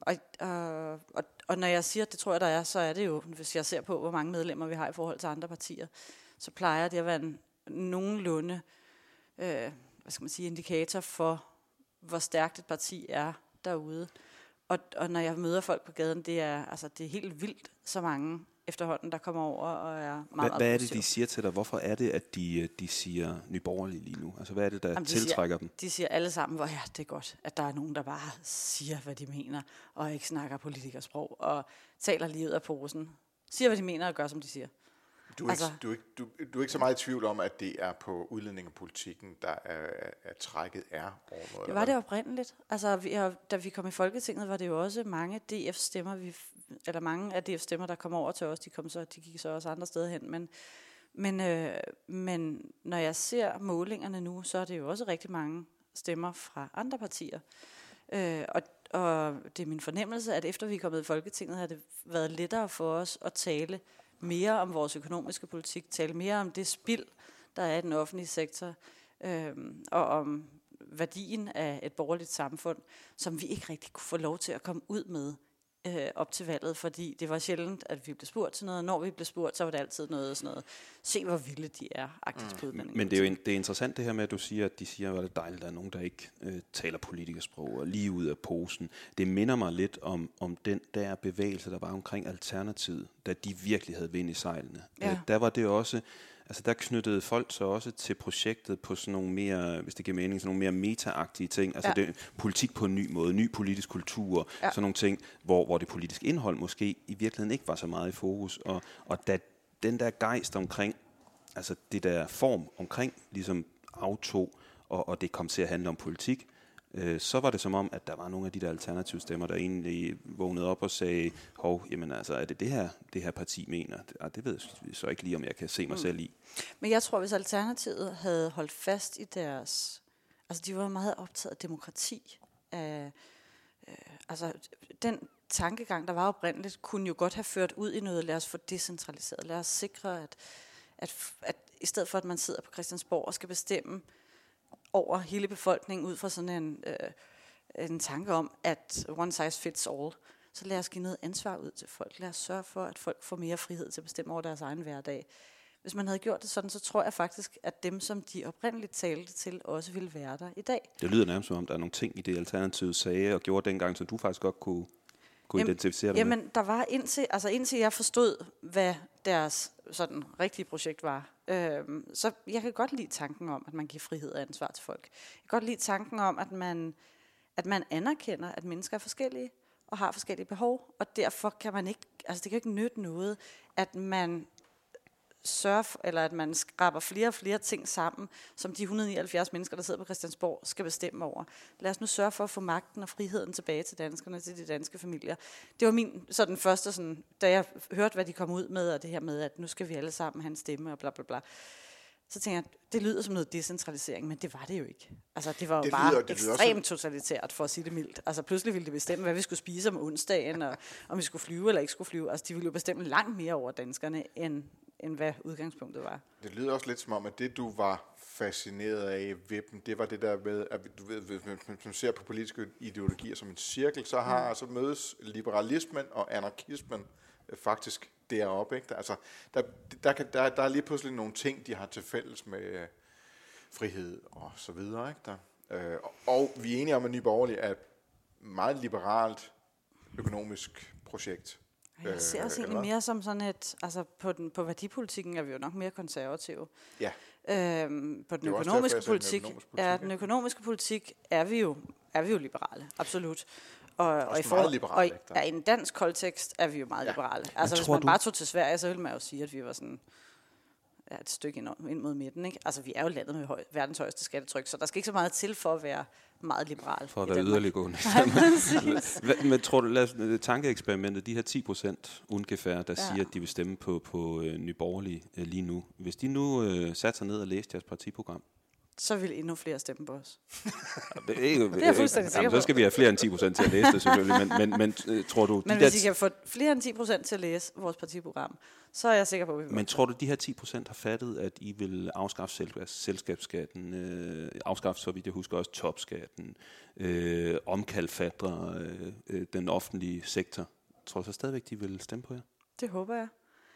Og når jeg siger, at det tror jeg, der er, så er det jo, hvis jeg ser på, hvor mange medlemmer vi har i forhold til andre partier, så plejer det at være en nogenlunde indikator for, hvor stærkt et parti er derude. Og når jeg møder folk på gaden, det er helt vildt, så mange efterhånden, der kommer over og er meget Hvad er det, de siger til dig? Hvorfor er det, at de siger Nye Borgerlige lige nu? Altså, hvad er det, der tiltrækker dem? De siger alle sammen, hvor det er godt, at der er nogen, der bare siger, hvad de mener, og ikke snakker politikersprog, og taler lige ud af posen. Siger, hvad de mener, og gør, som de siger. Du er ikke så meget i tvivl om, at det er på udlændingepolitikken, der er trækket er over noget? Det var det oprindeligt. Altså, da vi kom i Folketinget, var det jo også mange DF-stemmer, mange af DF-stemmer, der kom over til os, de gik så også andre steder hen. Men når jeg ser målingerne nu, så er det jo også rigtig mange stemmer fra andre partier. Og det er min fornemmelse, at efter vi er kommet i Folketinget, har det været lettere for os at tale mere om vores økonomiske politik, tale mere om det spild, der er i den offentlige sektor, og om værdien af et borgerligt samfund, som vi ikke rigtig kunne få lov til at komme ud med op til valget, fordi det var sjældent, at vi blev spurgt til noget. Når vi blev spurgt, så var det altid noget sådan noget, se hvor vilde de er, agtigt på udlændingepolitik. Men det er jo det er interessant det her med, at du siger, at de siger, at det er dejligt, at der er nogen, der ikke taler politikersprog og lige ud af posen. Det minder mig lidt om den der bevægelse, der var omkring Alternativet, da de virkelig havde vind i sejlene. Ja. Der var det også... Altså der knyttede folk så også til projektet på sådan nogle mere, hvis det giver mening, sådan nogle mere meta-agtige ting. Altså det, politik på en ny måde, ny politisk kultur, sådan nogle ting, hvor det politiske indhold måske i virkeligheden ikke var så meget i fokus. Og da den der gejst omkring, altså det der form omkring ligesom aftog, og det kom til at handle om politik, så var det som om, at der var nogle af de der alternative stemmer, der egentlig vågnede op og sagde, jamen altså, er det her parti mener? Det ved jeg så ikke lige, om jeg kan se mig selv i. Men jeg tror, hvis Alternativet havde holdt fast i deres... Altså, de var meget optaget af demokrati. Den tankegang, der var oprindeligt, kunne jo godt have ført ud i noget, lad os få decentraliseret. Lad os sikre, at i stedet for, at man sidder på Christiansborg og skal bestemme over hele befolkningen ud fra sådan en tanke om, at one size fits all, så lad os give noget ansvar ud til folk. Lad os sørge for, at folk får mere frihed til at bestemme over deres egen hverdag. Hvis man havde gjort det sådan, så tror jeg faktisk, at dem, som de oprindeligt talte til, også ville være der i dag. Det lyder nærmest som om, der er nogle ting i det Alternativet sagde og gjorde dengang, som du faktisk godt kunne identificere dig med. Jamen, der var indtil jeg forstod, hvad deres sådan rigtige projekt var. Så jeg kan godt lide tanken om, at man giver frihed og ansvar til folk. Jeg kan godt lide tanken om, at man anerkender, at mennesker er forskellige og har forskellige behov, og derfor kan man ikke, det kan ikke nytte noget, at man eller at man skraber flere og flere ting sammen, som de 179 mennesker, der sidder på Christiansborg, skal bestemme over. Lad os nu sørge for at få magten og friheden tilbage til danskerne, til de danske familier. Det var min sådan første, da jeg hørte, hvad de kom ud med, og det her med, at nu skal vi alle sammen have en stemme, og bla bla bla. Så tænkte jeg, det lyder som noget decentralisering, men det var det jo ikke. Det var jo bare ekstremt totalitært, for at sige det mildt. Pludselig ville de bestemme, hvad vi skulle spise om onsdagen, og om vi skulle flyve eller ikke skulle flyve. De ville jo bestemme langt mere over danskerne, end hvad udgangspunktet var. Det lyder også lidt som om, at det, du var fascineret af ved dem, det var det der med, at du ved, hvis man ser på politiske ideologier som en cirkel, så mødes liberalismen og anarkismen faktisk deroppe, ikke? Der er lige pludselig nogle ting, de har til fælles med frihed og så videre, ikke? Og vi er enige om, at Nye Borgerlige er et meget liberalt økonomisk projekt. Jeg ser os egentlig mere som sådan et, på værdipolitikken er vi jo nok mere konservative. Ja. På den økonomiske politik, den økonomiske politik er vi jo liberale, absolut. Og i en dansk kontekst er vi jo meget liberale. Hvis man bare tog til Sverige, så ville man jo sige, at vi var sådan et stykke ind mod midten, ikke? Vi er jo landet med verdens højeste skattetryk, så der skal ikke så meget til for at være meget liberal. For at være yderliggående. Men tror du, tankeeksperimentet, de her 10% ungefær, der siger, at de vil stemme på Nye Borgerlige lige nu. Hvis de nu satte sig ned og læste jeres partiprogram, så vil endnu flere stemme på os. Det er jeg fuldstændig sikker på. Så skal vi have flere end 10% til at læse det, selvfølgelig. Men tror du... Men hvis I kan få flere end 10% til at læse vores partiprogram, så er jeg sikker på, at vi vil. Men tror du, de her 10% har fattet, at I vil afskaffe selskabsskatten, afskaffe, så vidt jeg husker, også topskatten, omkalfatre den offentlige sektor? Tror du så stadigvæk, de vil stemme på jer? Det håber jeg.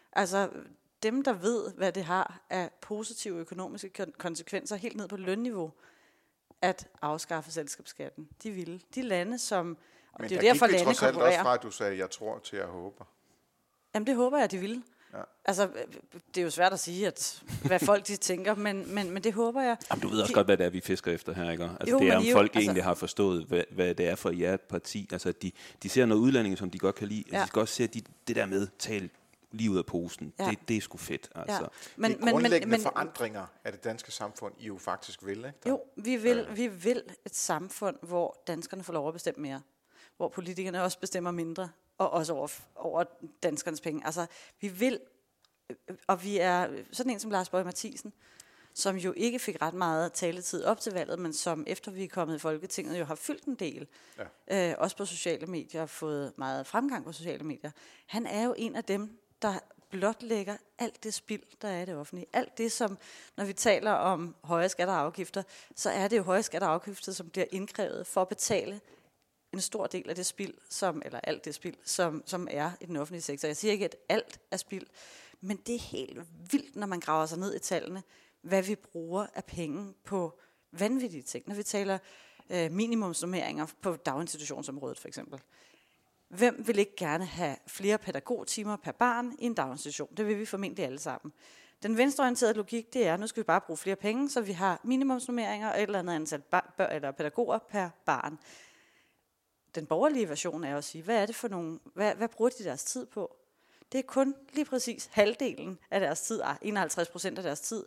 Dem, der ved, hvad det har af positive økonomiske konsekvenser helt ned på lønniveau, at afskaffe selskabsskatten, de vil. De lande, som... Men det er derfor, lande konkurrerer. Men der gik vi trods alt også fra, at du sagde, jeg tror til, jeg håber. Jamen, det håber jeg, de vil. Ja. Det er jo svært at sige, hvad folk de tænker, men det håber jeg. Jamen, du ved også godt, hvad det er, vi fisker efter her, ikke? Det er, om folk egentlig har forstået, hvad det er for jer parti. De ser noget udlændinge, som de godt kan lide. De skal også se, det der med tale lige ud af posen. Ja. Det er sgu fedt. Ja. Men grundlæggende forandringer af det danske samfund, I jo faktisk vil, ikke? Jo, vi vil et samfund, hvor danskerne får lov at bestemme mere. Hvor politikerne også bestemmer mindre, og også over danskernes penge. Vi vil, og vi er sådan en som Lars Boje Mathiesen, som jo ikke fik ret meget taletid op til valget, men som efter vi er kommet i Folketinget jo har fyldt en del, også på sociale medier, og fået meget fremgang på sociale medier. Han er jo en af dem, der blotlægger alt det spild, der er i det offentlige. Alt det, som, når vi taler om høje skatter og afgifter, så er det jo høje skatter og afgifter, som bliver indkrævet for at betale en stor del af det spild, eller alt det spild, som er i den offentlige sektor. Jeg siger ikke, at alt er spild, men det er helt vildt, når man graver sig ned i tallene, hvad vi bruger af penge på vanvittige ting. Når vi taler minimumsnormeringer på daginstitutionsområdet for eksempel. Hvem vil ikke gerne have flere pædagogtimer per barn i en daginstitution? Det vil vi formentlig alle sammen. Den venstreorienterede logik, det er, nu skal vi bare bruge flere penge, så vi har minimumsnormeringer og et eller andet antal eller pædagoger per barn. Den borgerlige version er at sige, hvad er det for nogle, hvad bruger de deres tid på? Det er kun lige præcis halvdelen af deres tid, 51% af deres tid,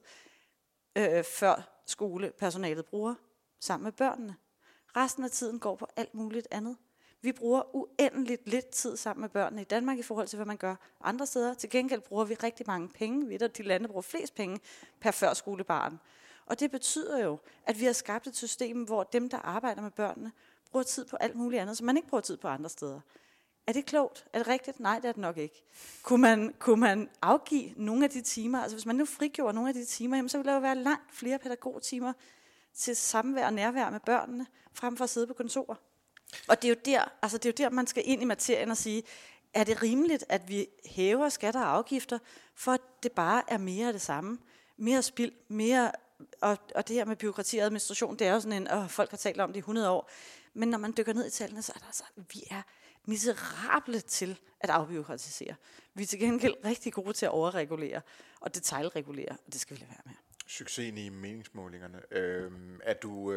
før skolepersonalet bruger sammen med børnene. Resten af tiden går på alt muligt andet. Vi bruger uendeligt lidt tid sammen med børnene i Danmark i forhold til, hvad man gør andre steder. Til gengæld bruger vi rigtig mange penge. Vi er de lande, der bruger flest penge per førskolebarn. Og det betyder jo, at vi har skabt et system, hvor dem, der arbejder med børnene, bruger tid på alt muligt andet, som man ikke bruger tid på andre steder. Er det klogt? Er det rigtigt? Nej, det er det nok ikke. Kunne man afgive nogle af de timer? Hvis man nu frigjorde nogle af de timer, jamen, så ville der jo være langt flere pædagogtimer til samvær og nærvær med børnene, frem for at sidde på kontor. Og det er jo der, man skal ind i materien og sige, er det rimeligt, at vi hæver skatter og afgifter, for at det bare er mere af det samme? Mere spild, mere... Og det her med byråkrati og administration, det er jo sådan en... folk har talt om det i 100 år. Men når man dykker ned i tallene, så er der altså... Vi er miserable til at afbyråkratisere. Vi er til gengæld rigtig gode til at overregulere og detailregulere, og det skal vi lade være med. Succesen i meningsmålingerne. Er du...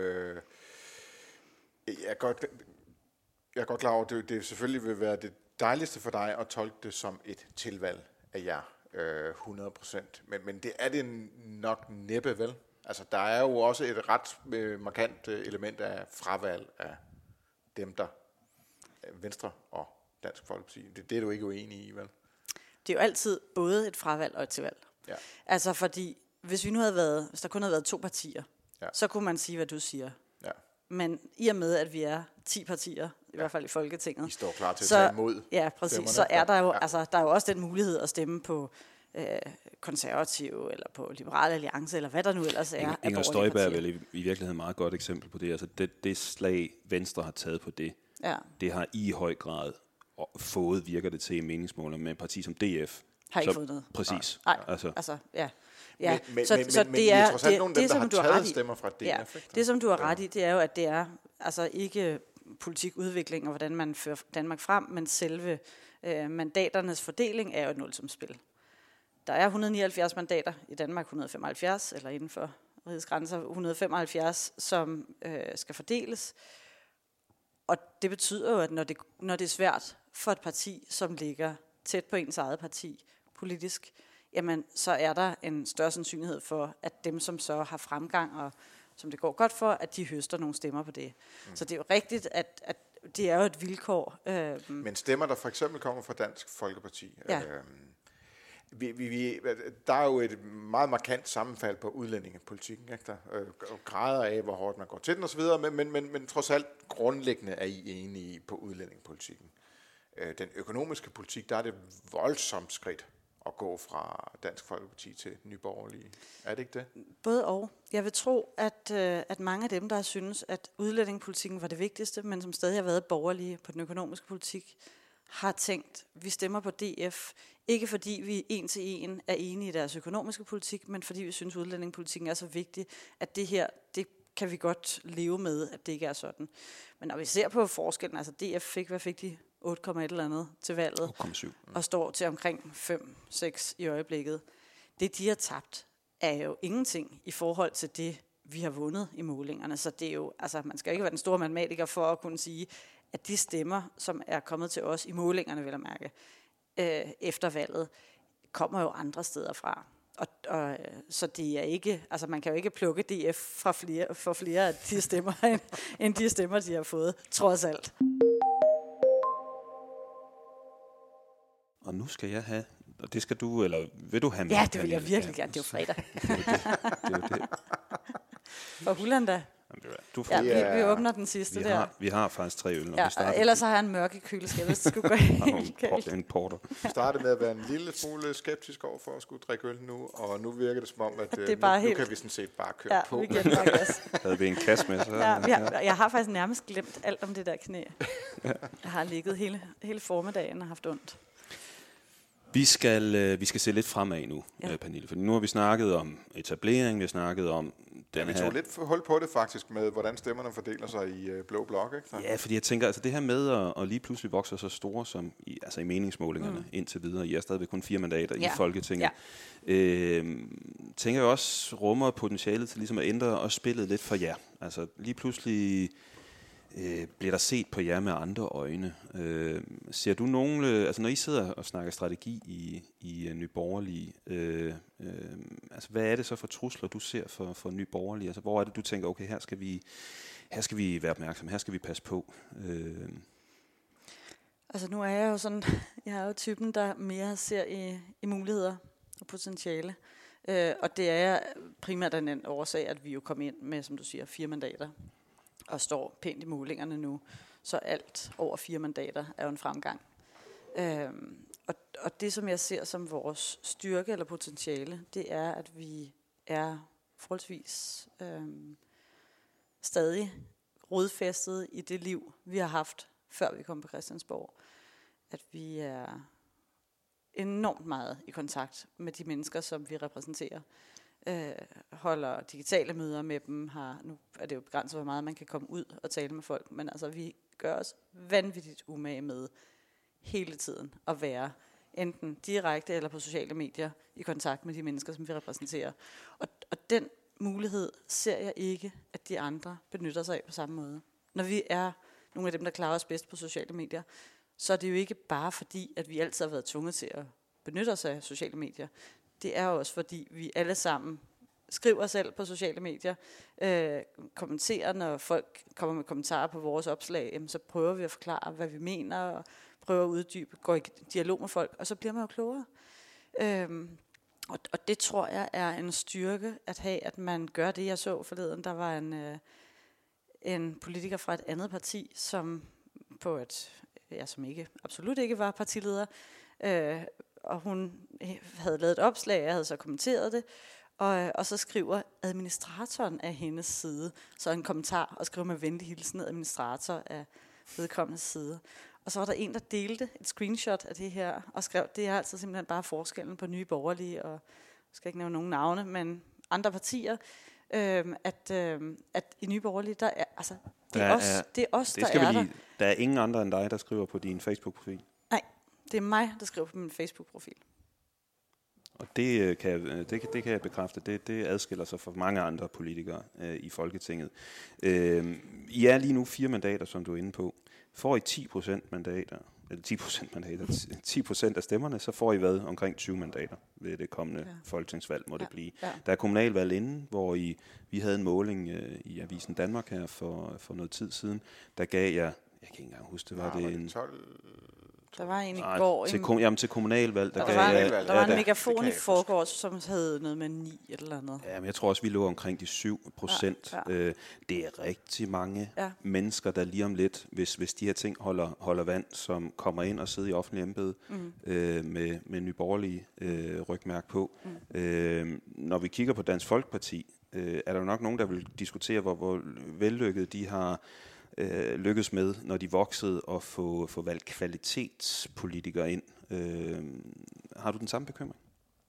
Jeg er godt klar over, at det selvfølgelig vil være det dejligste for dig at tolke det som et tilvalg af jer, 100%. Men det er det nok næppe, vel? Altså, der er jo også et ret markant element af fravalg af dem, der Venstre og Dansk Folkeparti. Det er du ikke uenig i, vel? Det er jo altid både et fravalg og et tilvalg. Ja. Altså, fordi hvis der kun havde været 2 partier, så kunne man sige, hvad du siger. Ja. Men i og med, at vi er 10 partier, i hvert fald i Folketinget. I står klar til at tage imod. Ja, præcis. Så er der jo, der er jo også den mulighed at stemme på konservative, eller på Liberale Alliance, eller hvad der nu ellers er. Inger Støjberg er vel i virkeligheden et meget godt eksempel på det. Altså det slag, Venstre har taget på det, det har i høj grad fået, virker det til i meningsmålinger, med en parti som DF. Har ikke fået noget. Præcis. Nej, altså ja. Ja, men det er trods alt nogle af dem, der har taget stemmer fra DF. Ja, det, som du har ret i, det er jo, at det er altså ikke politikudvikling og hvordan man fører Danmark frem, men selve mandaternes fordeling er jo et nulsumsspil. Der er 179 mandater i Danmark, 175, eller inden for rigets grænser 175, som skal fordeles. Og det betyder jo, at når det er svært for et parti, som ligger tæt på ens eget parti politisk, jamen så er der en større sandsynlighed for, at dem, som så har fremgang, og som det går godt for, at de høster nogle stemmer på det. Så det er jo rigtigt, at det er jo et vilkår. Men stemmer, der for eksempel kommer fra Dansk Folkeparti, der er jo et meget markant sammenfald på udlændingepolitikken, ikke? Der grader af, hvor hårdt man går til den osv., men trods alt grundlæggende er I enige på udlændingepolitikken. Den økonomiske politik, der er det voldsomt skridt at gå fra Dansk Folkeparti til Nye Borgerlige. Er det ikke det? Både og. Jeg vil tro, at mange af dem, der synes, at udlændingepolitikken var det vigtigste, men som stadig har været borgerlige på den økonomiske politik, har tænkt, vi stemmer på DF, ikke fordi vi en til en er enige i deres økonomiske politik, men fordi vi synes, at udlændingepolitikken er så vigtig, at det her, det kan vi godt leve med, at det ikke er sådan. Men når vi ser på forskellen, altså DF fik de 8,1 eller andet til valget, 8,7. Og står til omkring 5-6 i øjeblikket. Det, de har tabt, er jo ingenting i forhold til det, vi har vundet i målingerne. Så det er jo, altså man skal ikke være den store matematiker for at kunne sige, at de stemmer, som er kommet til os i målingerne, vil jeg mærke, efter valget, kommer jo andre steder fra. Så det er ikke, altså man kan jo ikke plukke DF for flere af de stemmer, end de stemmer, de har fået, trods alt. Og nu skal jeg have, og det skal du, eller vil du have med? Ja, det vil jeg virkelig gerne. Det er jo fredag. det er det. For Hullanda. Vi åbner den sidste der. Vi har faktisk 3 øl, når vi starter. Ellers har jeg en mørk i køleskabet, hvis det skulle gå helt galt. En porter. Jeg startede med at være en lille smule skeptisk over for at skulle drikke øl nu, og nu virker det som om, at nu kan vi sådan set bare køre på. Vi giver bare gas. Havde vi en kasse med, så... Jeg har faktisk nærmest glemt alt om det der knæ. Jeg har ligget hele formiddagen og haft ondt. Vi skal se lidt fremad nu, Pernille, for nu har vi snakket om etablering, vi har snakket om den her... Vi tog lidt hul på det faktisk med, hvordan stemmerne fordeler sig i blå blok, ikke? Ja, fordi jeg tænker, altså det her med at lige pludselig vokse så store som i meningsmålingerne indtil videre, I er stadigvæk kun 4 mandater i Folketinget, tænker jeg også rummer potentialet til ligesom at ændre og spillet lidt for jer. Altså lige pludselig... bliver der set på jer med andre øjne? Ser du nogle... altså når I sidder og snakker strategi i Nye Borgerlige, altså hvad er det så for trusler, du ser for Nye Borgerlige? Altså hvor er det, du tænker, okay, her skal vi være opmærksomme, her skal vi passe på? Altså nu er jeg jo sådan... Jeg er jo typen, der mere ser i muligheder og potentiale. Og det er primært den årsag, at vi jo kom ind med, som du siger, 4 mandater. Og står pænt i målingerne nu. Så alt over 4 mandater er jo en fremgang. Og det, som jeg ser som vores styrke eller potentiale, det er, at vi er forholdsvis stadig rodfæstet i det liv, vi har haft, før vi kom på Christiansborg. At vi er enormt meget i kontakt med de mennesker, som vi repræsenterer. Holder digitale møder med dem. Nu er det jo begrænset, hvor meget man kan komme ud og tale med folk, men altså vi gør os vanvittigt umage med hele tiden at være enten direkte eller på sociale medier i kontakt med de mennesker, som vi repræsenterer. Og den mulighed ser jeg ikke, at de andre benytter sig af på samme måde. Når vi er nogle af dem, der klarer os bedst på sociale medier, så er det jo ikke bare fordi, at vi altid har været tvunget til at benytte os af sociale medier. Det er også fordi, vi alle sammen skriver selv på sociale medier, kommenterer, når folk kommer med kommentarer på vores opslag, så prøver vi at forklare, hvad vi mener, og prøver at uddybe, går i dialog med folk, og så bliver man jo klogere. Og det tror jeg er en styrke at have, at man gør det. Jeg så forleden, der var en politiker fra et andet parti, som absolut ikke var partileder, og hun havde lavet et opslag, jeg havde så kommenteret det, og så skriver administratoren af hendes side så en kommentar, og skriver med venlig hilsen administrator af vedkommende side. Og så var der en, der delte et screenshot af det her, og skrev, det er altså simpelthen bare forskellen på Nye Borgerlige, og jeg skal ikke nævne nogen navne, men andre partier, at i Nye Borgerlige, der er, altså, det er os, der er der. Der er ingen andre end dig, der skriver på din Facebook-profil. Nej, det er mig, der skriver på min Facebook-profil. Og det kan jeg bekræfte. Det adskiller sig fra mange andre politikere i Folketinget. I er lige nu 4 mandater, som du er inde på. Får I 10% mandater, eller 10% af stemmerne, så får I omkring 20 mandater ved det kommende folketingsvalg, må det blive. Ja. Der er kommunalvalg inden, hvor vi havde en måling i Avisen Danmark her for noget tid siden, der gav jeg kan ikke engang huske, var det 12... Der var en i går. Til kommunalvalg. Der var en megafon i forgårs, som havde noget med 9 eller andet. Ja, men jeg tror også, vi lå omkring de 7%. Ja. Det er rigtig mange mennesker, der lige om lidt, hvis de her ting holder vand, som kommer ind og sidder i offentlig embede med Nye Borgerlige rygmærk på. Når vi kigger på Dansk Folkeparti, er der jo nok nogen, der vil diskutere, hvor vellykket de har lykkedes med, når de voksede, at få valgt kvalitetspolitikere ind. Har du den samme bekymring?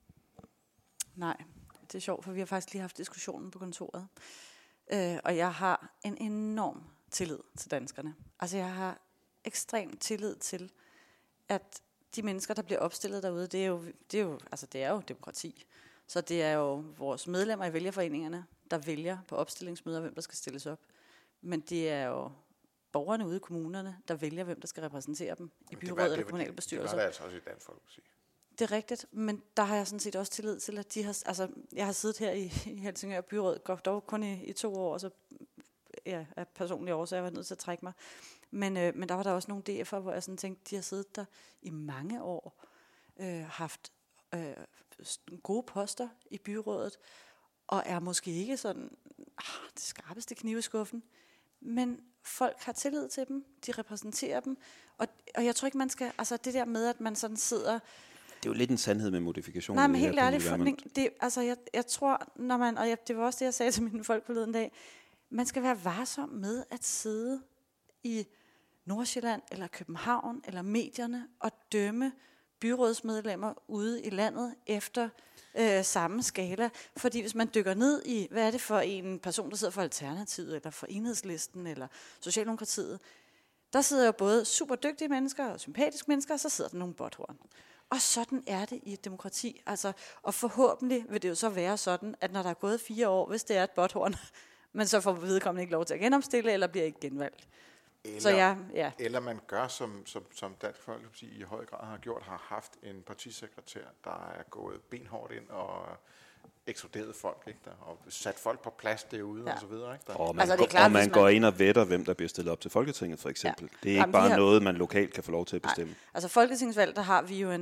Nej, det er sjovt, for vi har faktisk lige haft diskussionen på kontoret. Og jeg har en enorm tillid til danskerne. Altså jeg har ekstrem tillid til, at de mennesker, der bliver opstillet derude, det er jo demokrati. Så det er jo vores medlemmer i vælgerforeningerne, der vælger på opstillingsmøder, hvem der skal stilles op. Men det er jo borgerne ude i kommunerne, der vælger, hvem der skal repræsentere dem i byrådet eller kommunalbestyrelser. Det var det altså også i Dansk Folkeparti. Det er rigtigt, men der har jeg sådan set også tillid til, at de har... Altså, jeg har siddet her i Helsingør Byråd, dog kun i 2 år, og så af personlige årsager var jeg nødt til at trække mig. Men der var der også nogle DF'er, hvor jeg sådan tænkte, de har siddet der i mange år, haft gode poster i byrådet, og er måske ikke sådan det skarpeste kniv i skuffen, men folk har tillid til dem, de repræsenterer dem, og jeg tror ikke, man skal, altså det der med, at man sådan sidder... Det er jo lidt en sandhed med modifikation. Nej, men helt ærligt, jeg tror, når man, og det var også det, jeg sagde til mine folk forleden dag, man skal være varsom med at sidde i Nordsjælland, eller København, eller medierne, og dømme byrådsmedlemmer ude i landet efter samme skala. Fordi hvis man dykker ned i, hvad er det for en person, der sidder for Alternativet, eller for Enhedslisten, eller Socialdemokratiet, der sidder jo både super dygtige mennesker og sympatiske mennesker, og så sidder der nogle botthorn. Og sådan er det i et demokrati. Altså, og forhåbentlig vil det jo så være sådan, at når der er gået 4 år, hvis det er et botthorn, men så får vedkommende ikke lov til at genopstille, eller bliver ikke genvalgt. Eller man gør, som Dansk Folkeparti i høj grad har gjort, har haft en partisekretær, der er gået benhårdt ind og ekskluderet folk, ikke der, og sat folk på plads derude og så videre, ikke der. Og man går ind og vætter, hvem der bliver stillet op til Folketinget, for eksempel. Ja. Det er ikke bare noget, man lokalt kan få lov til at bestemme. Nej. Altså folketingsvalg, der har vi jo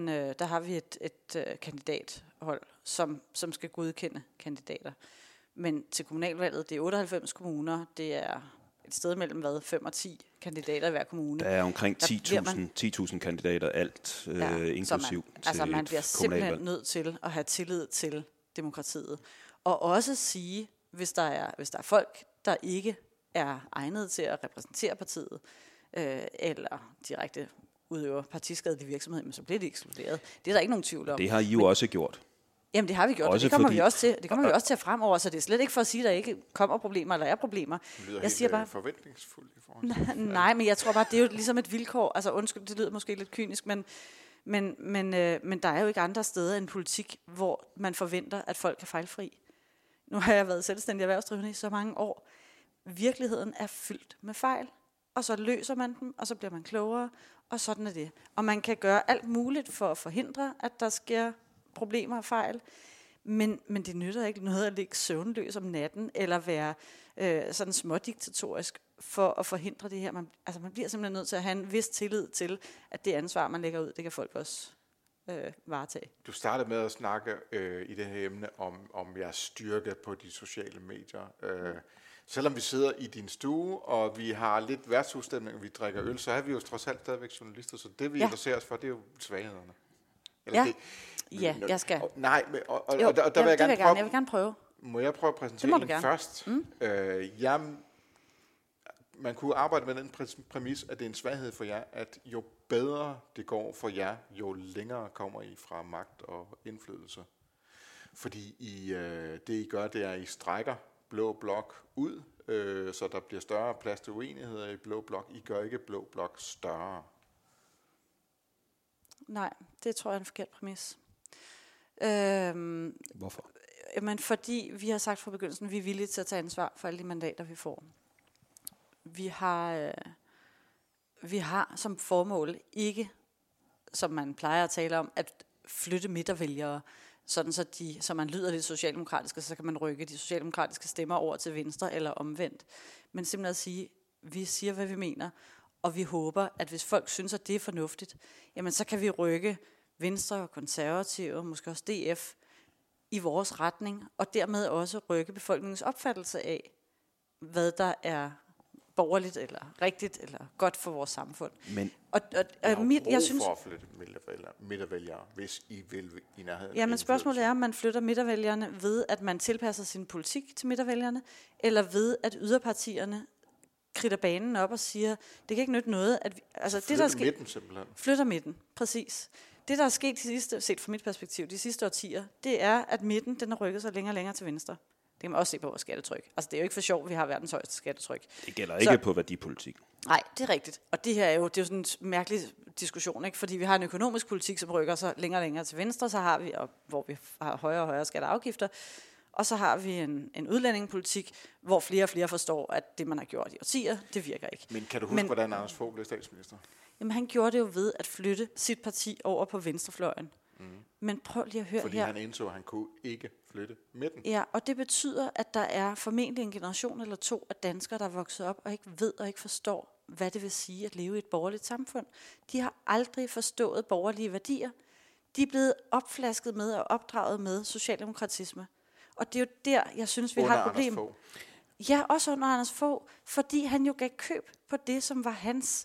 et kandidathold, som skal godkende kandidater. Men til kommunalvalget, det er 98 kommuner, det er et sted mellem 5 og 10 kandidater i hver kommune. Der er omkring 10.000 kandidater alt, inklusiv til man bliver simpelthen nødt til at have tillid til demokratiet. Og også sige, hvis der er folk, der ikke er egnet til at repræsentere partiet, eller direkte udøver partiskadelig virksomhed, men så bliver de ekskluderet. Det er der ikke nogen tvivl om. Det har I jo også gjort. Jamen det har vi gjort, og det kommer vi også til. Det kommer vi også til fremover, så det er slet ikke for at sige, at der ikke kommer problemer eller er problemer. Jeg siger bare forventningsfuldt i forhold til. Nej, men jeg tror bare, det er jo ligesom et vilkår. Altså undskyld, det lyder måske lidt kynisk, men der er jo ikke andre steder end politik, hvor man forventer, at folk er fejlfri. Nu har jeg været selvstændig erhvervsdrivende i så mange år. Virkeligheden er fyldt med fejl, og så løser man dem, og så bliver man klogere, og sådan er det. Og man kan gøre alt muligt for at forhindre, at der sker problemer og fejl, men det nytter ikke noget at ligge søvnløs om natten, eller være sådan smådiktatorisk for at forhindre det her. Man bliver simpelthen nødt til at have en vis tillid til, at det ansvar, man lægger ud, det kan folk også varetage. Du startede med at snakke i det her emne om jeres styrke på de sociale medier. Selvom vi sidder i din stue, og vi har lidt værtsudstemning, og vi drikker øl, så er vi jo trods alt stadigvæk journalister, så det vi interesserer os for, det er jo svaghederne. Jeg skal. Nej, og der vil jeg vil gerne prøve. Må jeg prøve at præsentere den først? Man kunne arbejde med den præmis, at det er en svaghed for jer, at jo bedre det går for jer, jo længere kommer I fra magt og indflydelse. Fordi det I gør, det er, at I strækker blå blok ud, så der bliver større plads til uenigheder i blå blok. I gør ikke blå blok større. Nej, det tror jeg er en forkert præmis. Hvorfor? Jamen, fordi vi har sagt fra begyndelsen, at vi er villige til at tage ansvar for alle de mandater, vi får. Vi har som formål ikke, som man plejer at tale om, at flytte midtervælgere, sådan så man lyder lidt socialdemokratisk, så kan man rykke de socialdemokratiske stemmer over til venstre eller omvendt. Men simpelthen at sige, vi siger, hvad vi mener, og vi håber, at hvis folk synes, at det er fornuftigt, jamen så kan vi rykke Venstre og Konservative, måske også DF, i vores retning, og dermed også rykke befolkningens opfattelse af, hvad der er borgerligt, eller rigtigt, eller godt for vores samfund. Men jeg synes for at flytte midtervælgere, hvis I vil i nærheden. Ja, men spørgsmålet er, om man flytter midtervælgerne ved, at man tilpasser sin politik til midtervælgerne, eller ved, at yderpartierne kridter banen op og siger, det kan ikke nytte noget, at midten simpelthen. Flytter midten, præcis. Det, der er sket set fra mit perspektiv, de sidste årtier, det er, at midten, den har rykket sig længere og længere til venstre. Det kan man også se på vores skattetryk. Altså, det er jo ikke for sjovt, vi har verdens højeste skattetryk. Det gælder ikke på værdipolitik. Nej, det er rigtigt. Og det her er jo sådan en mærkelig diskussion, ikke? Fordi vi har en økonomisk politik, som rykker sig længere og længere til venstre, så har vi, hvor vi har højere og højere skatter og afgifter, og så har vi en udlændingepolitik, hvor flere og flere forstår, at det, man har gjort i årtier, det virker ikke. Men kan du huske, hvordan Anders Fogh blev statsminister? Jamen, han gjorde det jo ved at flytte sit parti over på venstrefløjen. Men prøv lige at høre fordi her. Han indså, at han kunne ikke flytte midten. Ja, og det betyder, at der er formentlig en generation eller to af danskere, der er vokset op og ikke ved og ikke forstår, hvad det vil sige at leve i et borgerligt samfund. De har aldrig forstået borgerlige værdier. De er blevet opflasket med og opdraget med socialdemokratisme. Og det er jo der, jeg synes, vi har et problem. Ja, også under Anders Fogh, fordi han jo gav køb på det, som var hans,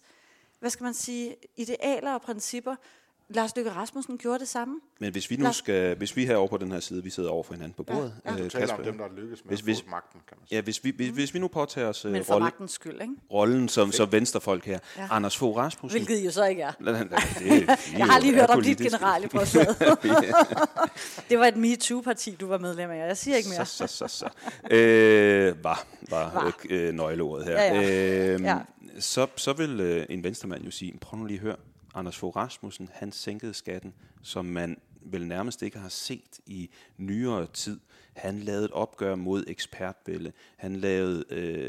idealer og principper. Lars Løkke Rasmussen gjorde det samme. Men hvis vi nu hvis vi herovre på den her side, vi sidder over for hinanden på bordet. Du taler om dem, der lykkes med at få magten, kan man sige. Ja, hvis vi nu påtager os men for magtens skyld, ikke? Rollen som venstrefolk her. Ja. Anders Fogh Rasmussen. Hvilket jo så ikke er. Jeg har lige hørt om dit generale på stedet. Det var et MeToo-parti, du var medlem af. Jeg siger ikke mere. Var nøgleordet her. Ja. Så vil en venstremand jo sige, prøv nu lige at høre. Anders Fogh Rasmussen, han sænkede skatten, som man vel nærmest ikke har set i nyere tid. Han lavede et opgør mod ekspertvælde. Han lavede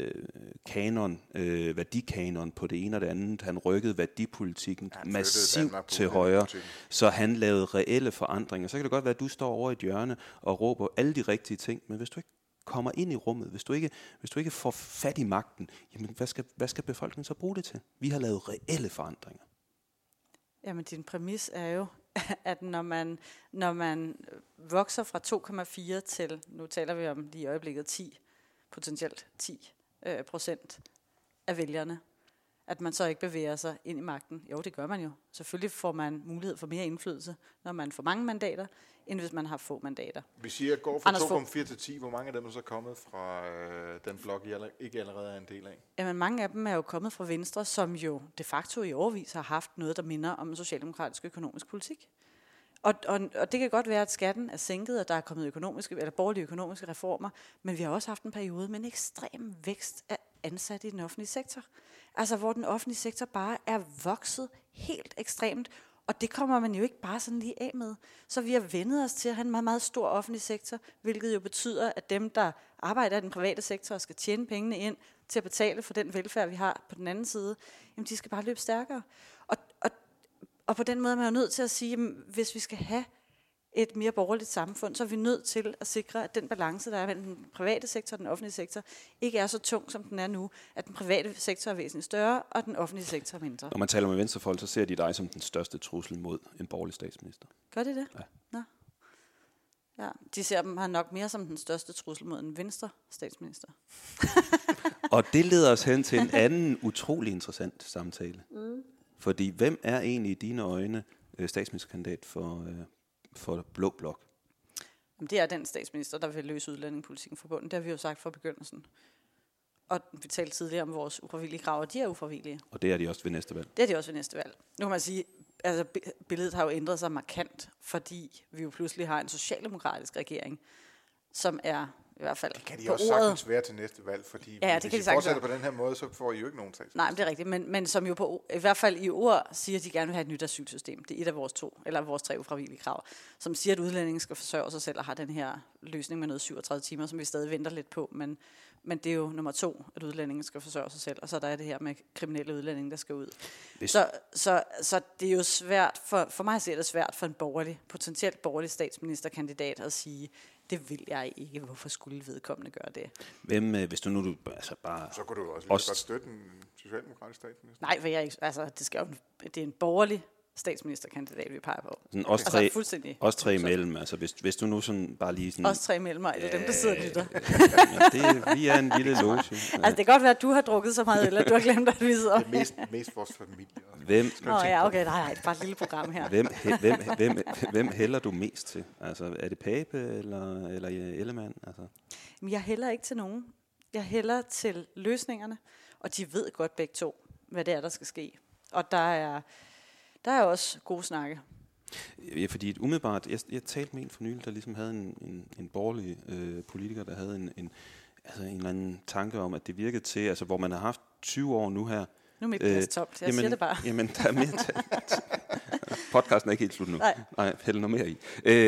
værdikanon på det ene og det andet. Han rykkede værdipolitikken massivt til højre, så han lavede reelle forandringer. Så kan det godt være, at du står over i et hjørne og råber alle de rigtige ting, men hvis du ikke kommer ind i rummet, hvis du ikke får fat i magten, jamen hvad skal befolkningen så bruge det til? Vi har lavet reelle forandringer. Jamen, din præmis er jo, at når man vokser fra 2,4 til, nu taler vi om lige i øjeblikket 10% af vælgerne, at man så ikke bevæger sig ind i magten. Jo, det gør man jo. Selvfølgelig får man mulighed for mere indflydelse, når man får mange mandater, end hvis man har få mandater. Vi siger, at går fra 2,4 til 10. Hvor mange af dem er så kommet fra den blok, I ikke allerede er en del af? Jamen, mange af dem er jo kommet fra Venstre, som jo de facto i årevis har haft noget, der minder om en socialdemokratisk økonomisk politik. Og det kan godt være, at skatten er sænket, og der er kommet borgerlige økonomiske reformer, men vi har også haft en periode med en ekstrem vækst af ansatte i den offentlige sektor. Altså, hvor den offentlige sektor bare er vokset helt ekstremt, og det kommer man jo ikke bare sådan lige af med. Så vi har vendet os til at have en meget, meget stor offentlig sektor, hvilket jo betyder, at dem, der arbejder i den private sektor og skal tjene pengene ind til at betale for den velfærd, vi har på den anden side, jamen de skal bare løbe stærkere. Og på den måde er man jo nødt til at sige, at hvis vi skal have et mere borgerligt samfund, så er vi nødt til at sikre, at den balance, der er mellem den private sektor og den offentlige sektor, ikke er så tung, som den er nu. At den private sektor er væsentligt større, og den offentlige sektor er mindre. Når man taler med venstrefolk, så ser de dig som den største trussel mod en borgerlig statsminister. Gør de det? Ja. Nå. Ja, de ser dem her nok mere som den største trussel mod en venstre statsminister. Og det leder os hen til en anden utrolig interessant samtale. Fordi hvem er egentlig i dine øjne statsministerkandidat for Blå Blok? Jamen, det er den statsminister, der vil løse udlændingepolitikken fra bunden. Det har vi jo sagt fra begyndelsen. Og vi talte tidligere om vores ufravillige krav, og de er ufravillige. Og det er de også ved næste valg? Det er de også ved næste valg. Nu kan man sige, altså billedet har jo ændret sig markant, fordi vi jo pludselig har en socialdemokratisk regering, som er i hvert fald det kan de på også ordet. sagtens være til næste valg, fordi ja, hvis I fortsætter på den her måde, så får I jo ikke nogen statsminister. Nej, men det er rigtigt, men som jo i hvert fald i ord siger, at de gerne vil have et nyt asylsystem. Det er et af vores 3 ufravillige krav, som siger, at udlændingen skal forsørge sig selv og har den her løsning med noget 37 timer, som vi stadig venter lidt på, men det er jo nummer 2, at udlændingen skal forsørge sig selv, og så der er det her med kriminelle udlændinge, der skal ud. Så det er jo svært, for mig ser det svært for en potentielt borgerlig statsministerkandidat at sige, det vil jeg ikke. Hvorfor skulle vedkommende gøre det? Hvem, hvis du nu altså bare... Så kunne du også godt støtte en socialdemokratisk statsminister. Nej, for det er en borgerlig statsministerkandidat, vi peger på. Sådan også tre imellem. Altså hvis du nu sådan bare lige sådan... Også 3 imellem, eller dem, der sidder og lytter. Vi er en lille loge. Altså det kan godt være, at du har drukket så meget øl, at du har glemt, at vi sidder. Det er mest vores familie. Nej, det er bare et lille program her. Hvem hælder du mest til? Altså er det Pape eller Ellemann? Altså? Men jeg hælder ikke til nogen. Jeg hælder til løsningerne, og de ved godt begge to, hvad det er, der skal ske. Og der er også gode snakke. Ja, fordi umiddelbart, jeg talte med en for nylig, der ligesom havde en borgerlig politiker, der havde en eller anden tanke om, at det virkede til, altså hvor man har haft 20 år nu her. Nu er mit glas tomt, siger det bare. Jamen, der er mere podcasten er ikke helt slut nu. Nej, hælde noget mere i.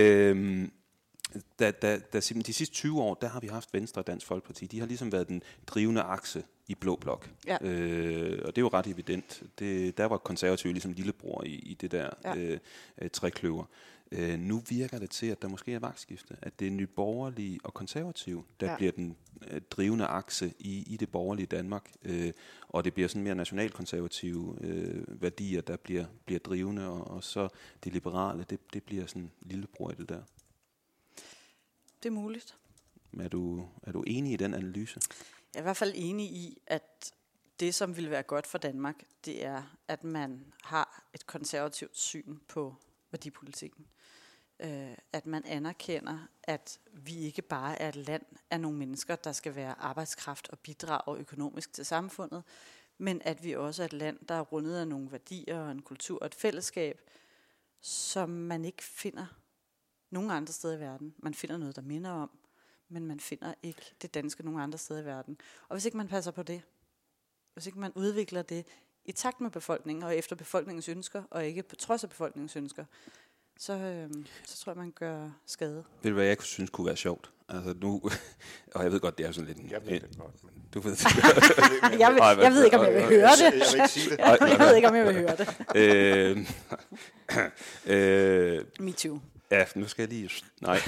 De sidste 20 år, der har vi haft Venstre og Dansk Folkeparti. De har ligesom været den drivende akse i Blå Blok. Ja. Og det er jo ret evident. Der var konservative ligesom lillebror i det der trekløver. Nu virker det til, at der måske er vagtskifte. At det er Nye Borgerlige og Konservative, der bliver den drivende akse i det borgerlige Danmark. Og det bliver sådan mere nationalkonservative værdier, der bliver drivende. Og så det liberale, det bliver sådan lillebror i det der. Det er muligt. Er du enig i den analyse? Jeg er i hvert fald enig i, at det, som ville være godt for Danmark, det er, at man har et konservativt syn på værdipolitikken. At man anerkender, at vi ikke bare er et land af nogle mennesker, der skal være arbejdskraft og bidrage økonomisk til samfundet, men at vi også er et land, der er rundet af nogle værdier og en kultur og et fællesskab, som man ikke finder nogen andre steder i verden. Man finder noget, der minder om, men man finder ikke det danske nogen andre steder i verden. Og hvis ikke man passer på det, hvis ikke man udvikler det i takt med befolkningen og efter befolkningens ønsker, og ikke på trods af befolkningens ønsker, så tror jeg, man gør skade. Ved du, hvad jeg synes kunne være sjovt? Altså nu, og jeg ved godt, det er sådan lidt... Jeg ved det godt, men... Du ved det. jeg ved ikke, om jeg vil høre det. Jeg vil ikke sige det. Jeg ved ikke, om jeg vil høre det. Me too. Ja, nu skal jeg lige... Nej.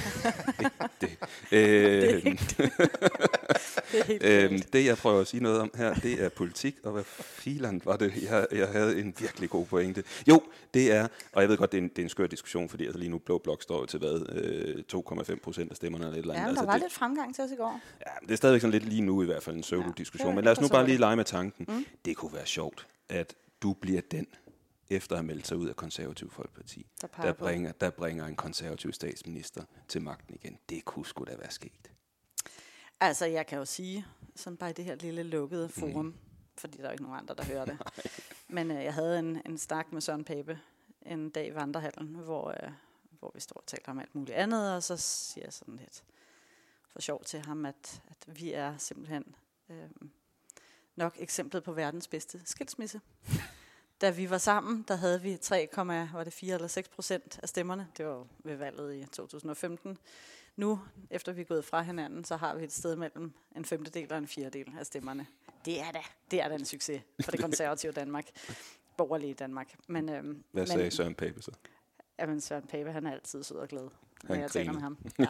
Det, jeg prøver at sige noget om her, det er politik, og hvad filan var det? Jeg havde en virkelig god pointe. Jo, det er, og jeg ved godt, det er en skør diskussion, fordi altså lige nu Blå Blok står til hvad? 2,5% af stemmerne eller et eller andet. Ja, men der var lidt fremgang til os i går. Ja, det er stadigvæk sådan lidt lige nu i hvert fald en pseudo-diskussion, men lad os nu bare lige lege med tanken. Det kunne være sjovt, at du bliver den, efter at have meldt sig ud af Konservativ Folkeparti, der bringer en konservativ statsminister til magten igen. Det kunne sgu da være sket. Altså, jeg kan jo sige, sådan bare i det her lille lukkede forum, fordi der er jo ikke nogen andre, der hører det. Men jeg havde en snak med Søren Pape en dag i Vandrehallen, hvor vi står og taler om alt muligt andet, og så siger jeg sådan lidt for sjov til ham, at vi er simpelthen nok eksemplet på verdens bedste skilsmisse. Da vi var sammen, der havde vi 3,4 eller 6% af stemmerne. Det var ved valget i 2015. Nu, efter vi er gået fra hinanden, så har vi et sted mellem en 1/5 og en 1/4 af stemmerne. Det er da en succes for det konservative Danmark. Borgerlige Danmark. Hvad sagde Søren Pape så? Jamen, Søren Pape, han er altid sød og glad, når jeg taler med ham. Ja.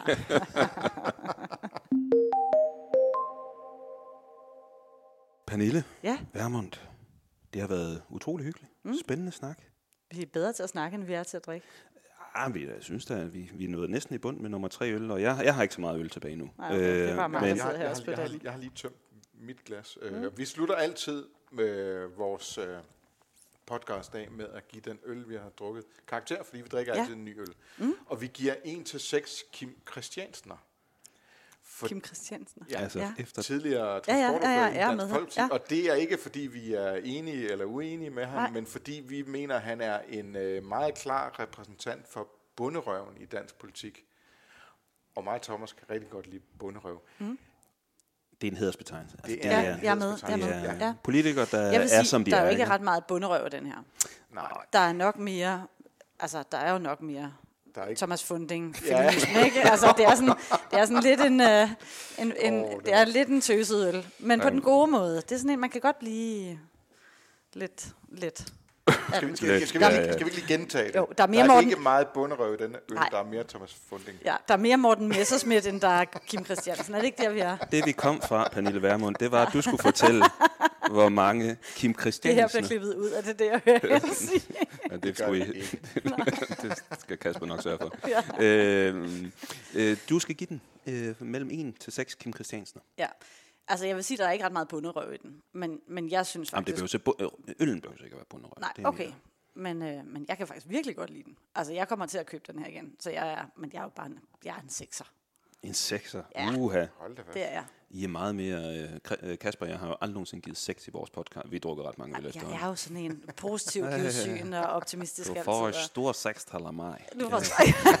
Pernille Vermund, det har været utrolig hyggeligt. Spændende snak. Vi er bedre til at snakke, end vi er til at drikke. Jeg synes da, at vi er nået næsten i bund med nummer 3 øl, og jeg har ikke så meget øl tilbage nu. Nej, okay. Det var meget jeg har lige tømt mit glas. Vi slutter altid med vores podcast af med at give den øl, vi har drukket, karakter, fordi vi drikker altid en ny øl. Og vi giver 1-6 Kim Christiansener. Kim Christiansen. Ja, altså efter tidligere transportordfører i Dansk Folkeparti. Og det er ikke, fordi vi er enige eller uenige med ham, men fordi vi mener, at han er en meget klar repræsentant for bonderøven i dansk politik. Og mig og Thomas kan rigtig godt lide bonderøv. Det er en hædersbetegnelse. Altså, jeg er med. Ja. Politikere, der er som de er. Der er jo ikke ret meget bonderøv i den her. Nej. Der er nok mere, der er jo nok mere Thomas Funding feminisme, ikke? Altså, det er sådan lidt det er lidt en tøset øl, men på den gode måde. Det er sådan en, man kan godt blive lidt. Skal vi ikke lige gentage det? Jo, der er ikke meget bunderøv i denne øl, der er mere Thomas Funding. Ja, der er mere Morten Messerschmidt, end der er Kim Christiansen. Er det ikke der, vi er? Det vi kom fra, Pernille Vermund, det var, at du skulle fortælle, hvor mange Kim Christiansen... Det her bliver klippet ud af det, jeg hører jeg sige. Ja, det skal Kasper nok sørge for. Ja. Du skal give den mellem 1 til 6 Kim Christiansen. Ja. Altså, jeg vil sige, at der er ikke ret meget bunderøv i den. Men jeg synes faktisk... Øllen behøver ikke at være bunderøv. Nej, okay. Men jeg kan faktisk virkelig godt lide den. Altså, jeg kommer til at købe den her igen. Så jeg er jo bare en 6'er. En 6'er? Ja, det er jeg. I er meget mere... Kasper, jeg har jo aldrig nogensinde givet 6 i vores podcast. Vi drukker ret mange øl efterhånden. Jeg er jo sådan en positiv livssyn og optimistisk altid. Du får et stort 6-tal af mig. Du får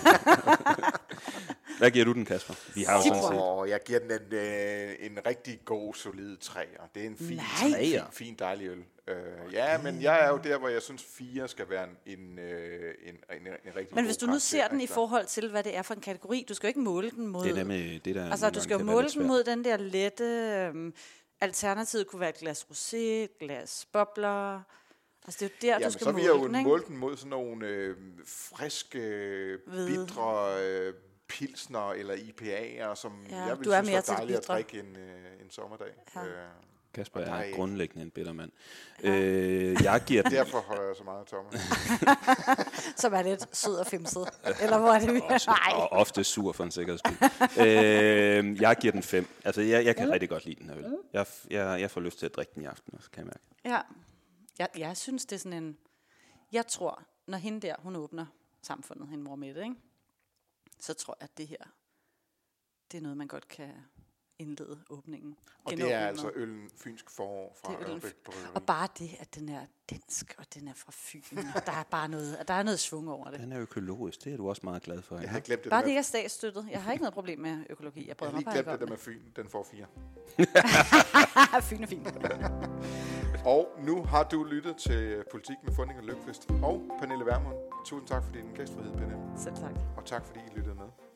Hvad giver du den, Kasper? Vi har jo sådan set. Jeg giver den en rigtig god, solid 3'er. Det er en fin dejlig øl. Men jeg er jo der, hvor jeg synes 4 skal være en rigtig. Men hvis du nu ser den i forhold til, hvad det er for en kategori, du skal jo ikke måle den mod... du skal jo måle den mod den der lette... alternativet kunne være et glas rosé, et glas bobler... Altså det er jo der, du skal måle den, ikke? Så vil jeg jo måle den mod sådan nogle friske, bitre... pilsner eller IPA'er, som jeg vil synes var dejligt at drikke en sommerdag. Ja. Kasper er grundlæggende en bitter mand. Jeg giver den. Derfor holder jeg så meget af Thomas. Som er lidt sød og femset. Eller hvor er det? Og ofte sur for en sikkerheds skyld. Jeg giver den 5. Altså, jeg kan rigtig godt lide den her øl. Jeg får lyst til at drikke den i aften også, kan jeg mærke. Ja. Jeg synes, det er sådan en... Jeg tror, når hende der, hun åbner samfundet, hende mor Mette, ikke? Så tror jeg, at det her, det er noget, man godt kan indlede åbningen. Og det er altså øllen Fynsk Forår fra Ørbæk Bryggeri. Og bare det, at den er dansk, og den er fra Fyn. Der er bare noget svung over det. Den er økologisk, det er du også meget glad for. Jeg har glemt det. Bare det ikke er statsstøttet. Jeg har ikke noget problem med økologi. Jeg har lige glemt det der med Fyn. Den får 4. Fyn er fint. Og nu har du lyttet til Politik med Funding og Løvqvist og Pernille Vermund. Tusind tak for din gæstfrihed, Pernille. Selv tak. Og tak fordi I lyttede med.